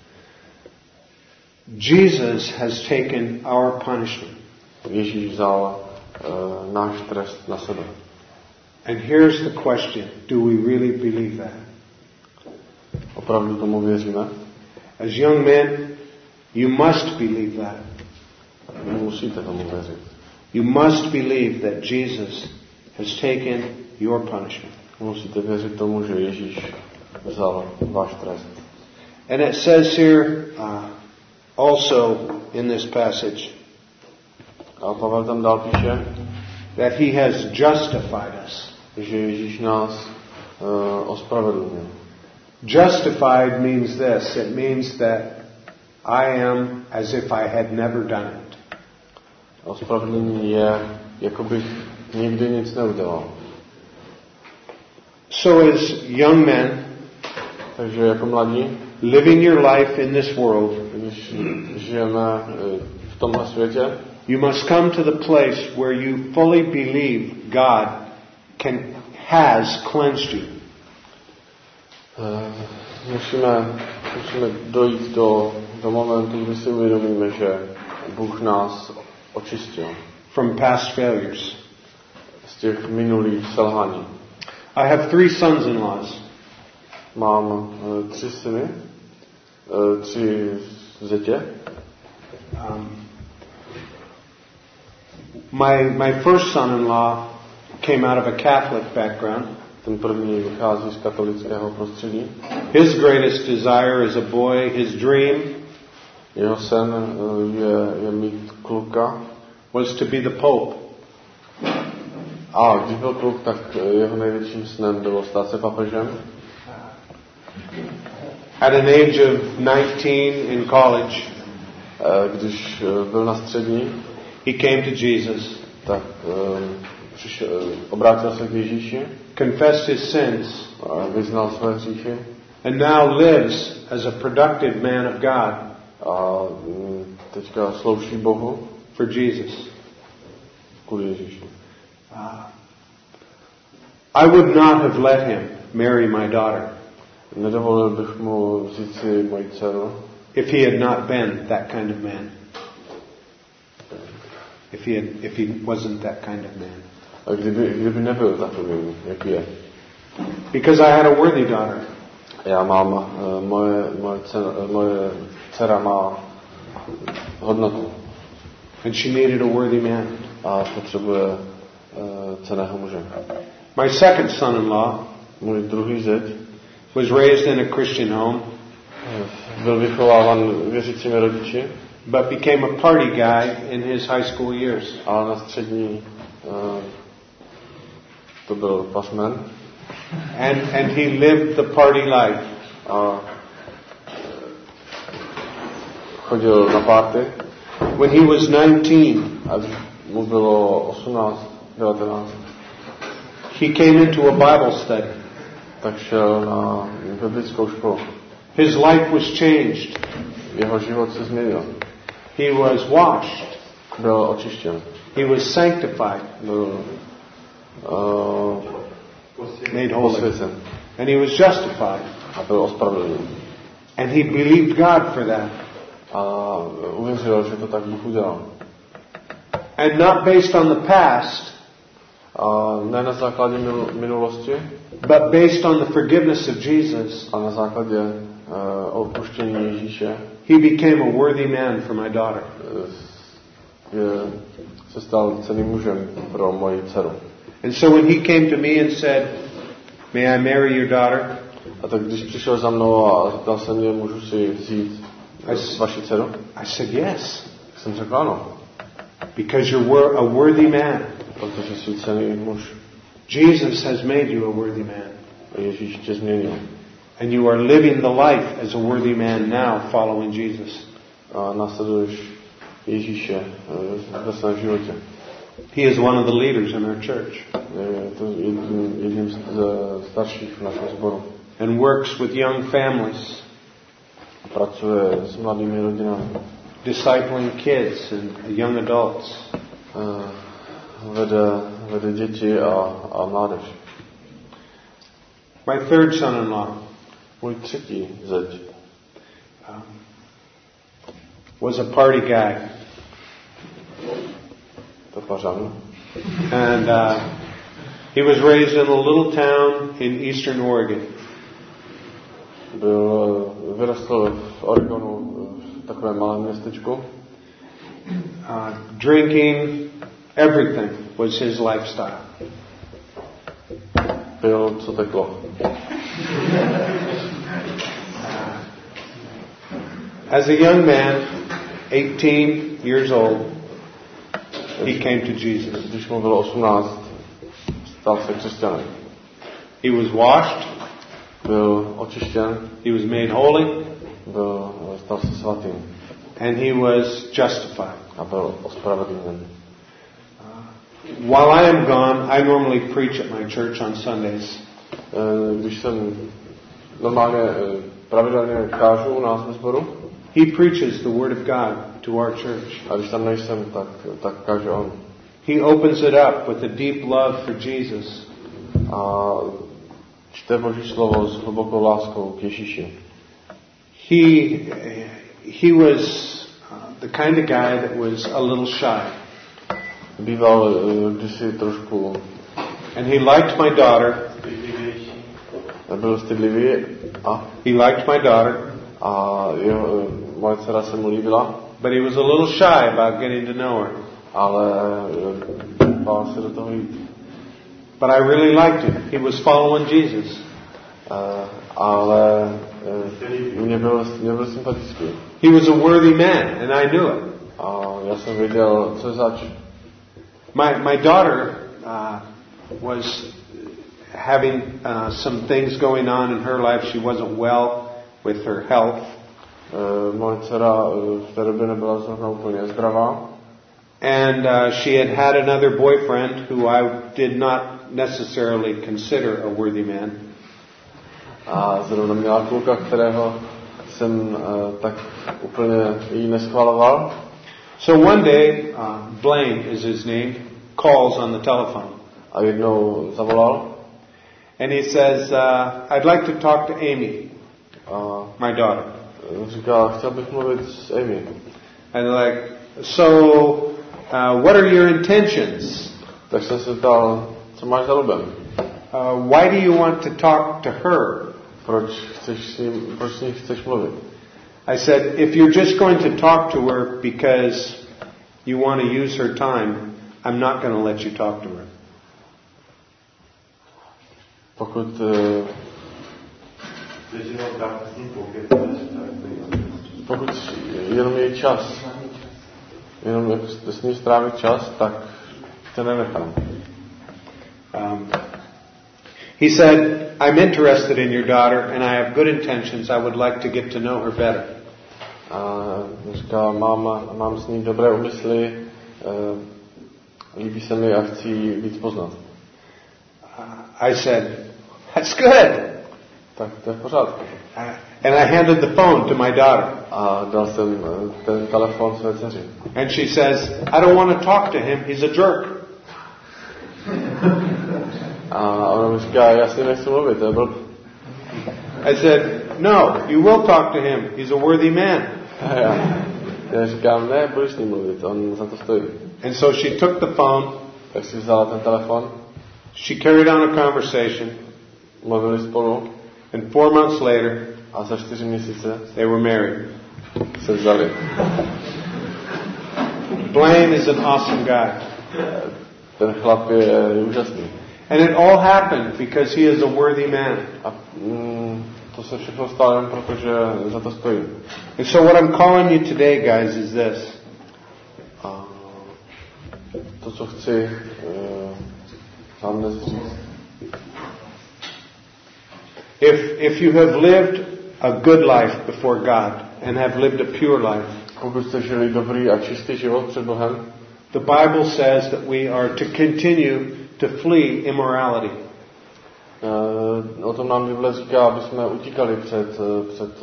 Jesus has taken our punishment. Ježíš vzal náš trest na sebe. And here's the question, do we really believe that? Opravdu tomu věříme? As young men, you must believe that. Musíte tomu věřit. You must believe that Jesus has taken your punishment. Musíte věřit tomu, že Ježíš vzal váš trest. And it says here also in this passage A Pavel tam dál píše, that he has justified us. že Ježíš nás ospravedlnil. Justified means this. It means that I am as if I had never done it. Ospravedlnění je, jako bych nikdy nic neudělal. So as young men, takže jako mladí, living your life in this world, když žijeme v tomhle světě, you must come to the place where you fully believe God has cleansed you. Musíme dojít do momentu, kdy si uvědomíme, že Bůh nás očistil. From past failures. Z těch minulých selhání. I have 3 sons-in-laws. Mám 3 syny, 3 zetě. My first son-in-law came out of a Catholic background. Ten první vychází z katolického prostředí. His greatest desire as a boy, his dream, jeho sen je mít kluka, was to be the Pope. A když byl kluk, tak jeho největším snem bylo stát se papežem. At an age of 19 in college, když byl na střední, he came to Jesus. Tak obrátil se k Ježíši. Confessed his sins. Vyznal své hříchy. And now lives as a productive man of God. A teďka slouží Bohu. For Jesus. Kvůli Ježíši. I would not have let him marry my daughter. Nedovolil bych mu vzít si moji dceru. If he had not been that kind of man. If he wasn't that kind of man. A kdyby nebyl takový, jak je. Because I had a worthy daughter. Já mám moje dcera má hodnotu. And she needed a worthy man. A potřebuje cenného muže. My second son-in-law, můj druhý zeť, was raised in a Christian home. Byl vychováván věřícími rodiči. But became a party guy in his high school years. Ale na střední to byl pasmen. And he lived the party life. A chodil na party. When he was 19, a mu bylo 18, 19, he came into a Bible study. Tak šel na biblickou školu. His life was changed. Jeho život se změnil. He was washed. Byl očištěn. He was sanctified. Byl made holy. Posvěcen. And he was justified. A byl ospravedlněn. And he believed God for that. A uvěřil, že to tak Bůh udělal. And not based on the past. A ne na základě minulosti. But based on the forgiveness of Jesus. A na základě odpuštění Ježíše. He became a worthy man for my daughter. Se stal cenným mužem pro moji dceru. And so when he came to me and said, "May I marry your daughter?" A tak když přišel za mnou a zeptal se mě, můžu si vzít vaši dceru? I said yes. Jsem řekl ano. Because you're a worthy man. Protože jsi cenný muž. Jesus has made you a worthy man. A Ježíš tě změnil. And you are living the life as a worthy man now, following Jesus. A následuješ Ježíše ve svém životě. He is one of the leaders in our church. Je to jedním z starších v našem sboru. And works with young families. Pracuje s mladými rodinami. Discipling kids and young adults. Vede děti a mládež. My third son-in-law. Můj třetí zeď. Was a party guy. Tapařan. And he was raised in a little town in eastern Oregon. Vyrostl v Oregonu, v takovém malém městečku. Drinking, everything was his lifestyle. Pil, co teklo. As a young man, 18 years old, he came to Jesus. Když mu bylo 18, stal se křesťanem. He was washed. Byl očištěn. He was made holy. Stal se svatým. And he was justified. A byl ospravedlněn. While I am gone, I normally preach at my church on Sundays. Když jsem normálně pravidelně kážu u nás ve sboru. He preaches the word of God to our church. A když tam nejsem, tak káže on. He opens it up with a deep love for Jesus. A čte Boží slovo s hlubokou láskou k Ježíši. He was the kind of guy that was a little shy. Býval kdysi trošku. And he liked my daughter. Byl stydlivý a he liked my daughter. A moje dcera se mu líbila. But he was a little shy about getting to know her. Ale bál se do toho jít. But I really liked him. He was following Jesus. Ale mě byl sympatický. He was a worthy man, and I knew it. A já jsem věděl, co zač. My daughter was having some things going on in her life. She wasn't well with her health. Moje dcera v té době nebyla zrovna úplně zdravá. And she had another boyfriend who I did not necessarily consider a worthy man. A zrovna měla kluka, kterého jsem tak úplně jí neschvaloval. So one day, Blaine is his name, calls on the telephone. A jednou zavolal. And he says, I'd like to talk to Amy, my daughter. Říkal, chtěl bych mluvit s Amy. And like, so, what are your intentions? Tak jsem se ptal, co máš za lubem? Why do you want to talk to her? Proč s ní chceš mluvit? I said, if you're just going to talk to her because you want to use her time, I'm not going to let you talk to her. Pokud jenom její čas, jenom s ní strávit čas, tak to nenechám. He said, I'm interested in your daughter and I have good intentions. I would like to get to know her better. Říkal, mám s ní dobré úmysly, líbí se mi a chci ji víc poznat. I said, that's good. Tak to je v pořádku. And I handed the phone to my daughter. A dal jsem ten telefon své dceři. And she says, I don't want to talk to him. He's a jerk. A ona mi říká, já si nechci mluvit, to je blb. I said, no, you will talk to him. He's a worthy man. Já říkám, ne, budeš s ním mluvit, on za to stojí. And so she took the phone. Tak si vzala ten telefon. She carried on a conversation. Mluvili spolu. And 4 months later, a za 4 měsíce, they were married. Se vzali. Blaine is an awesome guy. Ten chlap je úžasný. And it all happened because he is a worthy man. A to se všechno stalo jen protože za to stojí. And so what I'm calling you today, guys, is this. A to, co chci vám dnes říct. If you have lived a good life before God and have lived a pure life, pokud jste žili dobrý a čistý život před Bohem, the Bible says that we are to continue to flee immorality. O tom nám Bible říká, aby jsme utíkali před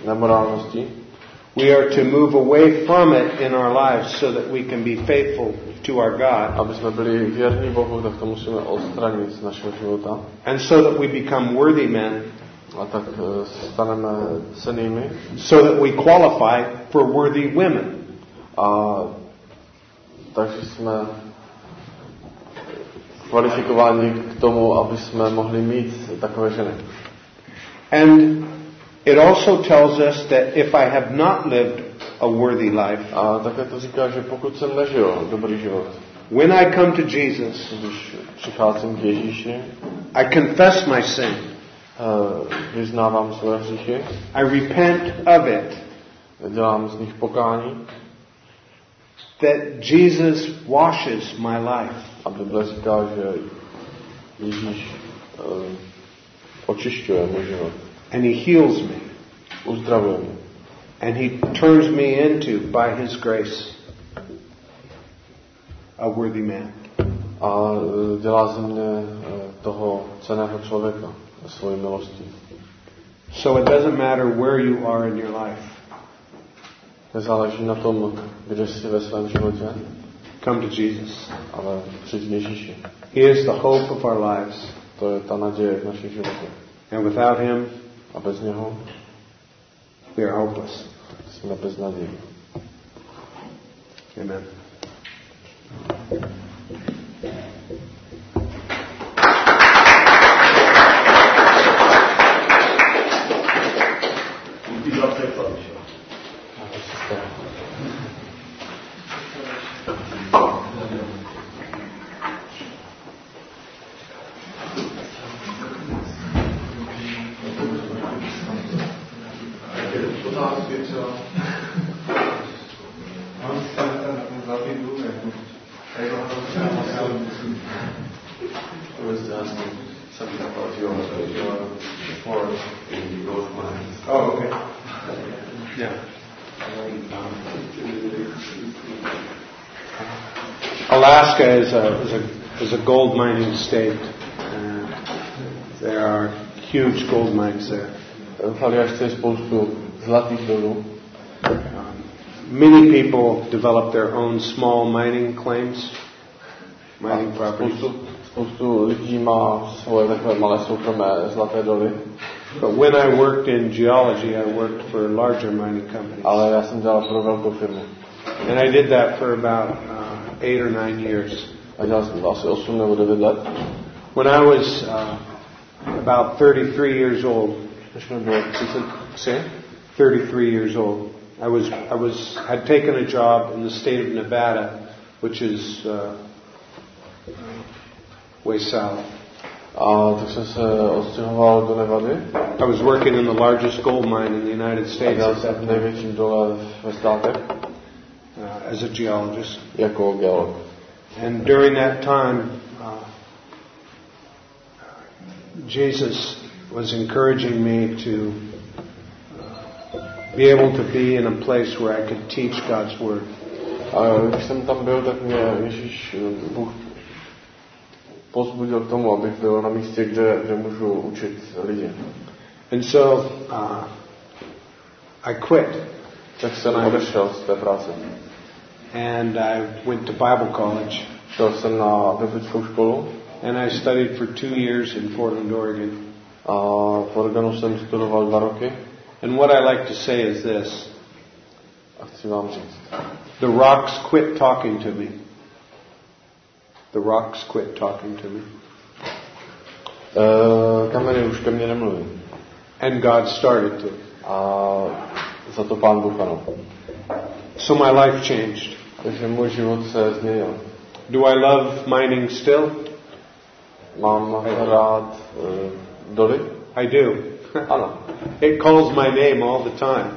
nemorálností. We are to move away from it in our lives so that we can be faithful to our God. Aby jsme byli věrní Bohu, tak to musíme odstranit z našeho života. And so that we become worthy men. A tak staneme cennými. So that we qualify for worthy women. A takže jsme kvalifikováni k tomu, aby jsme mohli mít takové ženy. And it also tells us that if I have not lived a worthy life, a také to říká, že pokud jsem nežil dobrý život, when I come to Jesus, když přicházím k Ježíši, I confess my sin. Vyznávám své hříchy. I repent of it. Dělám z nich pokání. That Jesus washes my life. A Bible říká, že Ježíš očišťuje můj život. And he heals me. Uzdravuje mě. And he turns me into, by his grace, a worthy man. A dělá ze mě toho cenného člověka svojí milostí. So it doesn't matter where you are in your life. Nezáleží na tom, kde jsi ve svém životě. Come to Jesus. Ale přijď k Ježíši. He is the hope of our lives. To je ta naděje v našich životech. And without him, a bez něho, we are hopeless. Jsme bez naděje. Amen. Oh, okay. Yeah. Alaska is a gold mining state. There are huge gold mines there. V Aljašce je spoustu zlatých dolů. Many people develop their own small mining claims, mining properties. Spoustu lidí má svoje takové malé soukromé zlaté doly. But when I worked in geology, I worked for larger mining companies. Ale já jsem dělal pro velkou firmu. And I did that for about 8 or 9 years. A dělal jsem asi 8 nebo 9 let. When I was about 33 years old, 33 years old, I had taken a job in the state of Nevada, which is way south. A tak jsem se odstěhoval do Nevady. I was working in the largest gold mine in the United States. Dělal jsem v největším dole ve státech. As a geologist. Jako geolog. And during that time, Jesus was encouraging me to be able to be in a place where I could teach God's word. A když jsem tam byl, tak mě Ježíš Bůh povzbudil k tomu, abych byl na místě, kde můžu učit lidi. And so I quit. Tak jsem odešel z té práce. And I went to Bible college. Šel jsem na biblickou školu. And I studied for 2 years in Portland, Oregon. A v Oregonu jsem studoval 2 roky. And what I like to say is this. A chci vám říct. The rocks quit talking to me. The rocks quit talking to me. Kameny už ke mně nemluví. And God started to. A za to Pán Bůh ano. So my life changed. Takže můj život se změnil. Do I love mining still? Mám rád doly? I do. Ano. It calls my name all the time.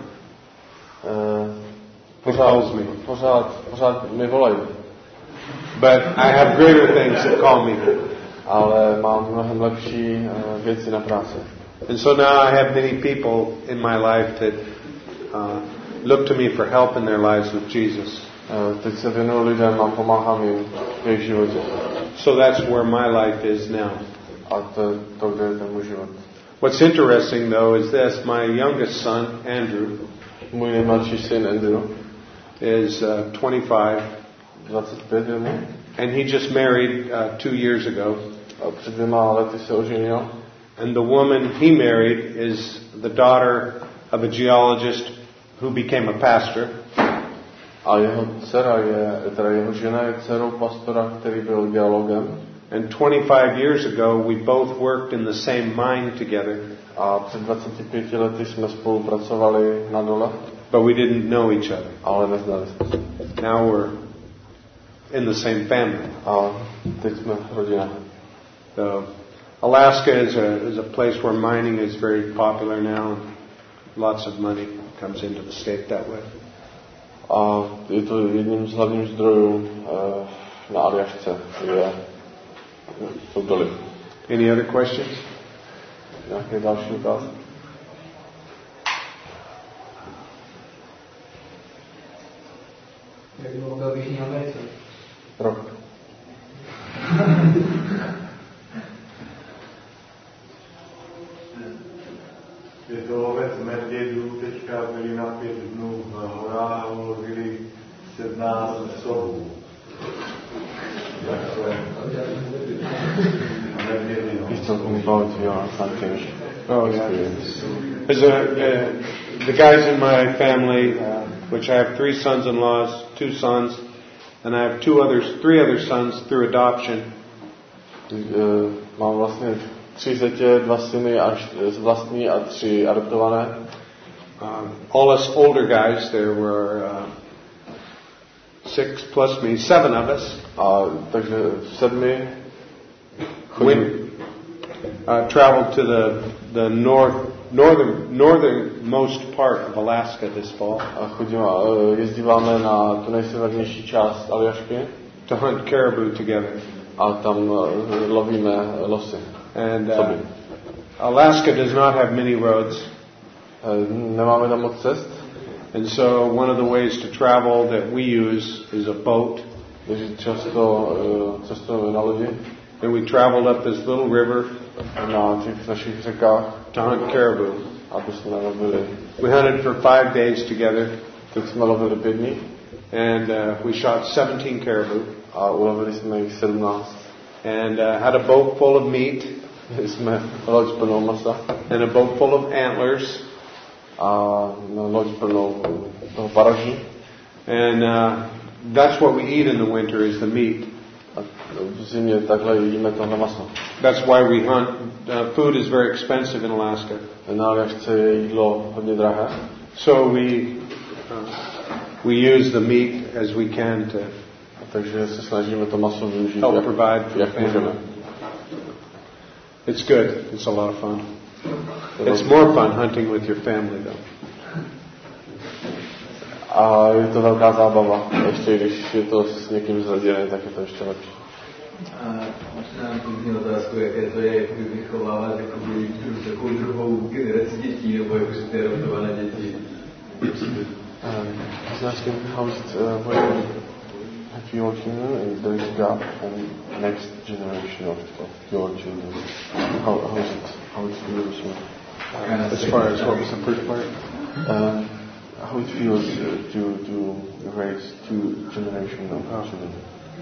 Pořád mi volají. But I have greater things that call me. Ale mám mnohem lepší věci na práci. And so now I have many people in my life that look to me for help in their lives with Jesus. Teď se věnuju lidem a pomáhám jim v jejich životě. So that's where my life is now. A to kde je ten můj život. What's interesting though is this: my youngest son Andrew, můj nejmladší syn Andrew, is 25. 25 je mu. And he just married 2 years ago. A před 2 lety se oženil. And the woman he married is the daughter of a geologist who became a pastor. A jeho dcera jeho žena je dcerou pastora, který byl geologem. And 25 years ago we both worked in the same mine together. A před 25 lety jsme spolupracovali na dole. But we didn't know each other. Ale neznali jsme se. Now we're in the same family. A teď jsme rodina. So Alaska is a place where mining is very popular now. Lots of money comes into the state that way. A je to jedním z hlavních zdrojů na Aljašce. Jsou doly. Any other questions? Nějaké další otázky? Jak dlouho byl v Jižní Americe? Rok. Je to obec medvědů, teďka byli na 5 dnů v horách, ulovili 17 sobů. Tak to je. Medvědy, no. He's talking about your hunting. Oh, yeah. The guys in my family, which I have 3 sons-in-laws, 2 sons, and I have 3 other sons through adoption. Mám vlastně 3 zetě, 2 syny vlastní a 3 adoptované. All us older guys, there were 6 plus me, 7 of us. A takže 7 traveled to the northernmost part of Alaska this fall. A jezdíváme na tu nejsevernější část Aljašky. To hunt caribou together. A tam lovíme losy. And Alaska does not have many roads. Nemáme tam moc cest. And so one of the ways to travel that we use is a boat. Takže často cestujeme na lodi. And we traveled up this little river na těch našich řekách to hunt caribou. Aby jsme lovili. We hunted for 5 days together. Teď jsme lovili 5 dní. And we shot 17 caribou. A ulovili jsme jich 17. And had a boat full of meat. Jsme loď plnou masa. And a boat full of antlers. A loď plnou toho paraží. And that's what we eat in the winter is the meat. A v zimě takhle jíme tohle maso. That's why we hunt. Food is very expensive in Alaska. Na Aljašce je jídlo hodně drahé. So we use the meat as we can to takže se snažíme to maso využít, help provide for jak můžeme. It's good. It's a lot of fun. It's more fun hunting with your family, though. A je to velká zábava. Ještě když je to s někým z rodiny, tak je to ještě lepší. Možná první otázku, jaké to je vychovávat takovou druhou generaci dětí, nebo jako jsou ty adoptované děti. He's asking how is it have your children and there is God and next generation of your children. How it feels as far as what was the first part? How it feels to raise 2 generations of children.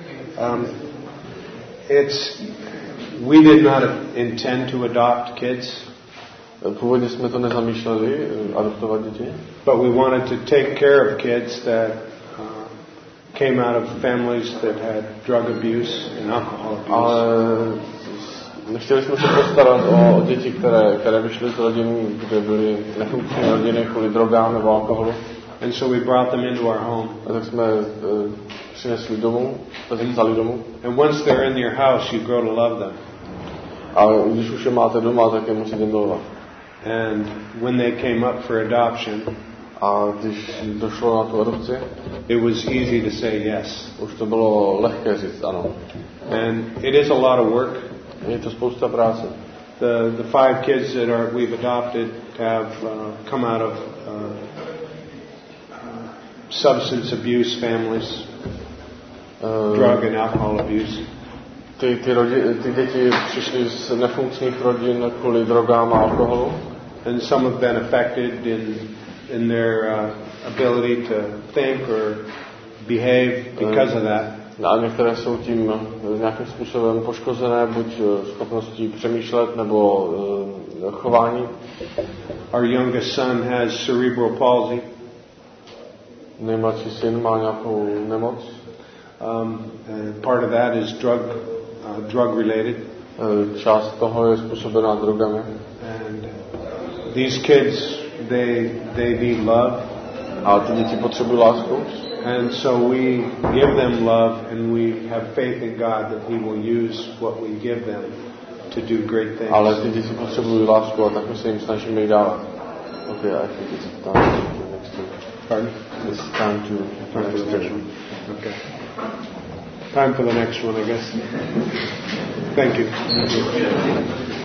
We did not intend to adopt kids. Původně jsme to nezamýšleli, adoptovat děti. But we wanted to take care of kids that came out of families that had drug abuse and alcohol abuse. Ale nechtěli jsme se postarat o děti, které vyšly z rodin, kde byly nefunkční rodiny kvůli drogám nebo alkoholu. And so we brought them into our home. A tak jsme přinesli domů, vzali domů. And once they're in your house, you grow to love them. A když už je máte doma, tak je musíte milovat. And when they came up for adoption, a když došlo na tu adopci, it was easy to say yes. Už to bylo lehké říct ano. And it is a lot of work. Je to spousta práce. The 5 kids that we've adopted have come out of substance abuse families, drug and alcohol abuse. Ty děti přišly z nefunkčních rodin kvůli drogám a alkoholu. And some have been affected in their ability to think or behave because of that. A některé jsou tím nějakým způsobem poškozené, buď schopností přemýšlet, nebo chování. Our youngest son has cerebral palsy. Nejmladší syn má nějakou nemoc. Part of that is drug related. Část toho je způsobená drogami. And these kids, they need love. A ty děti potřebují lásku. And so we give them love, and we have faith in God that He will use what we give them to do great things. Ale ty děti potřebují lásku, a tak my se jim snažíme ji dávat. Okay, I think it's time to the next one. Pardon? It's time to the next one. Okay. Time for the next one, I guess. Thank you.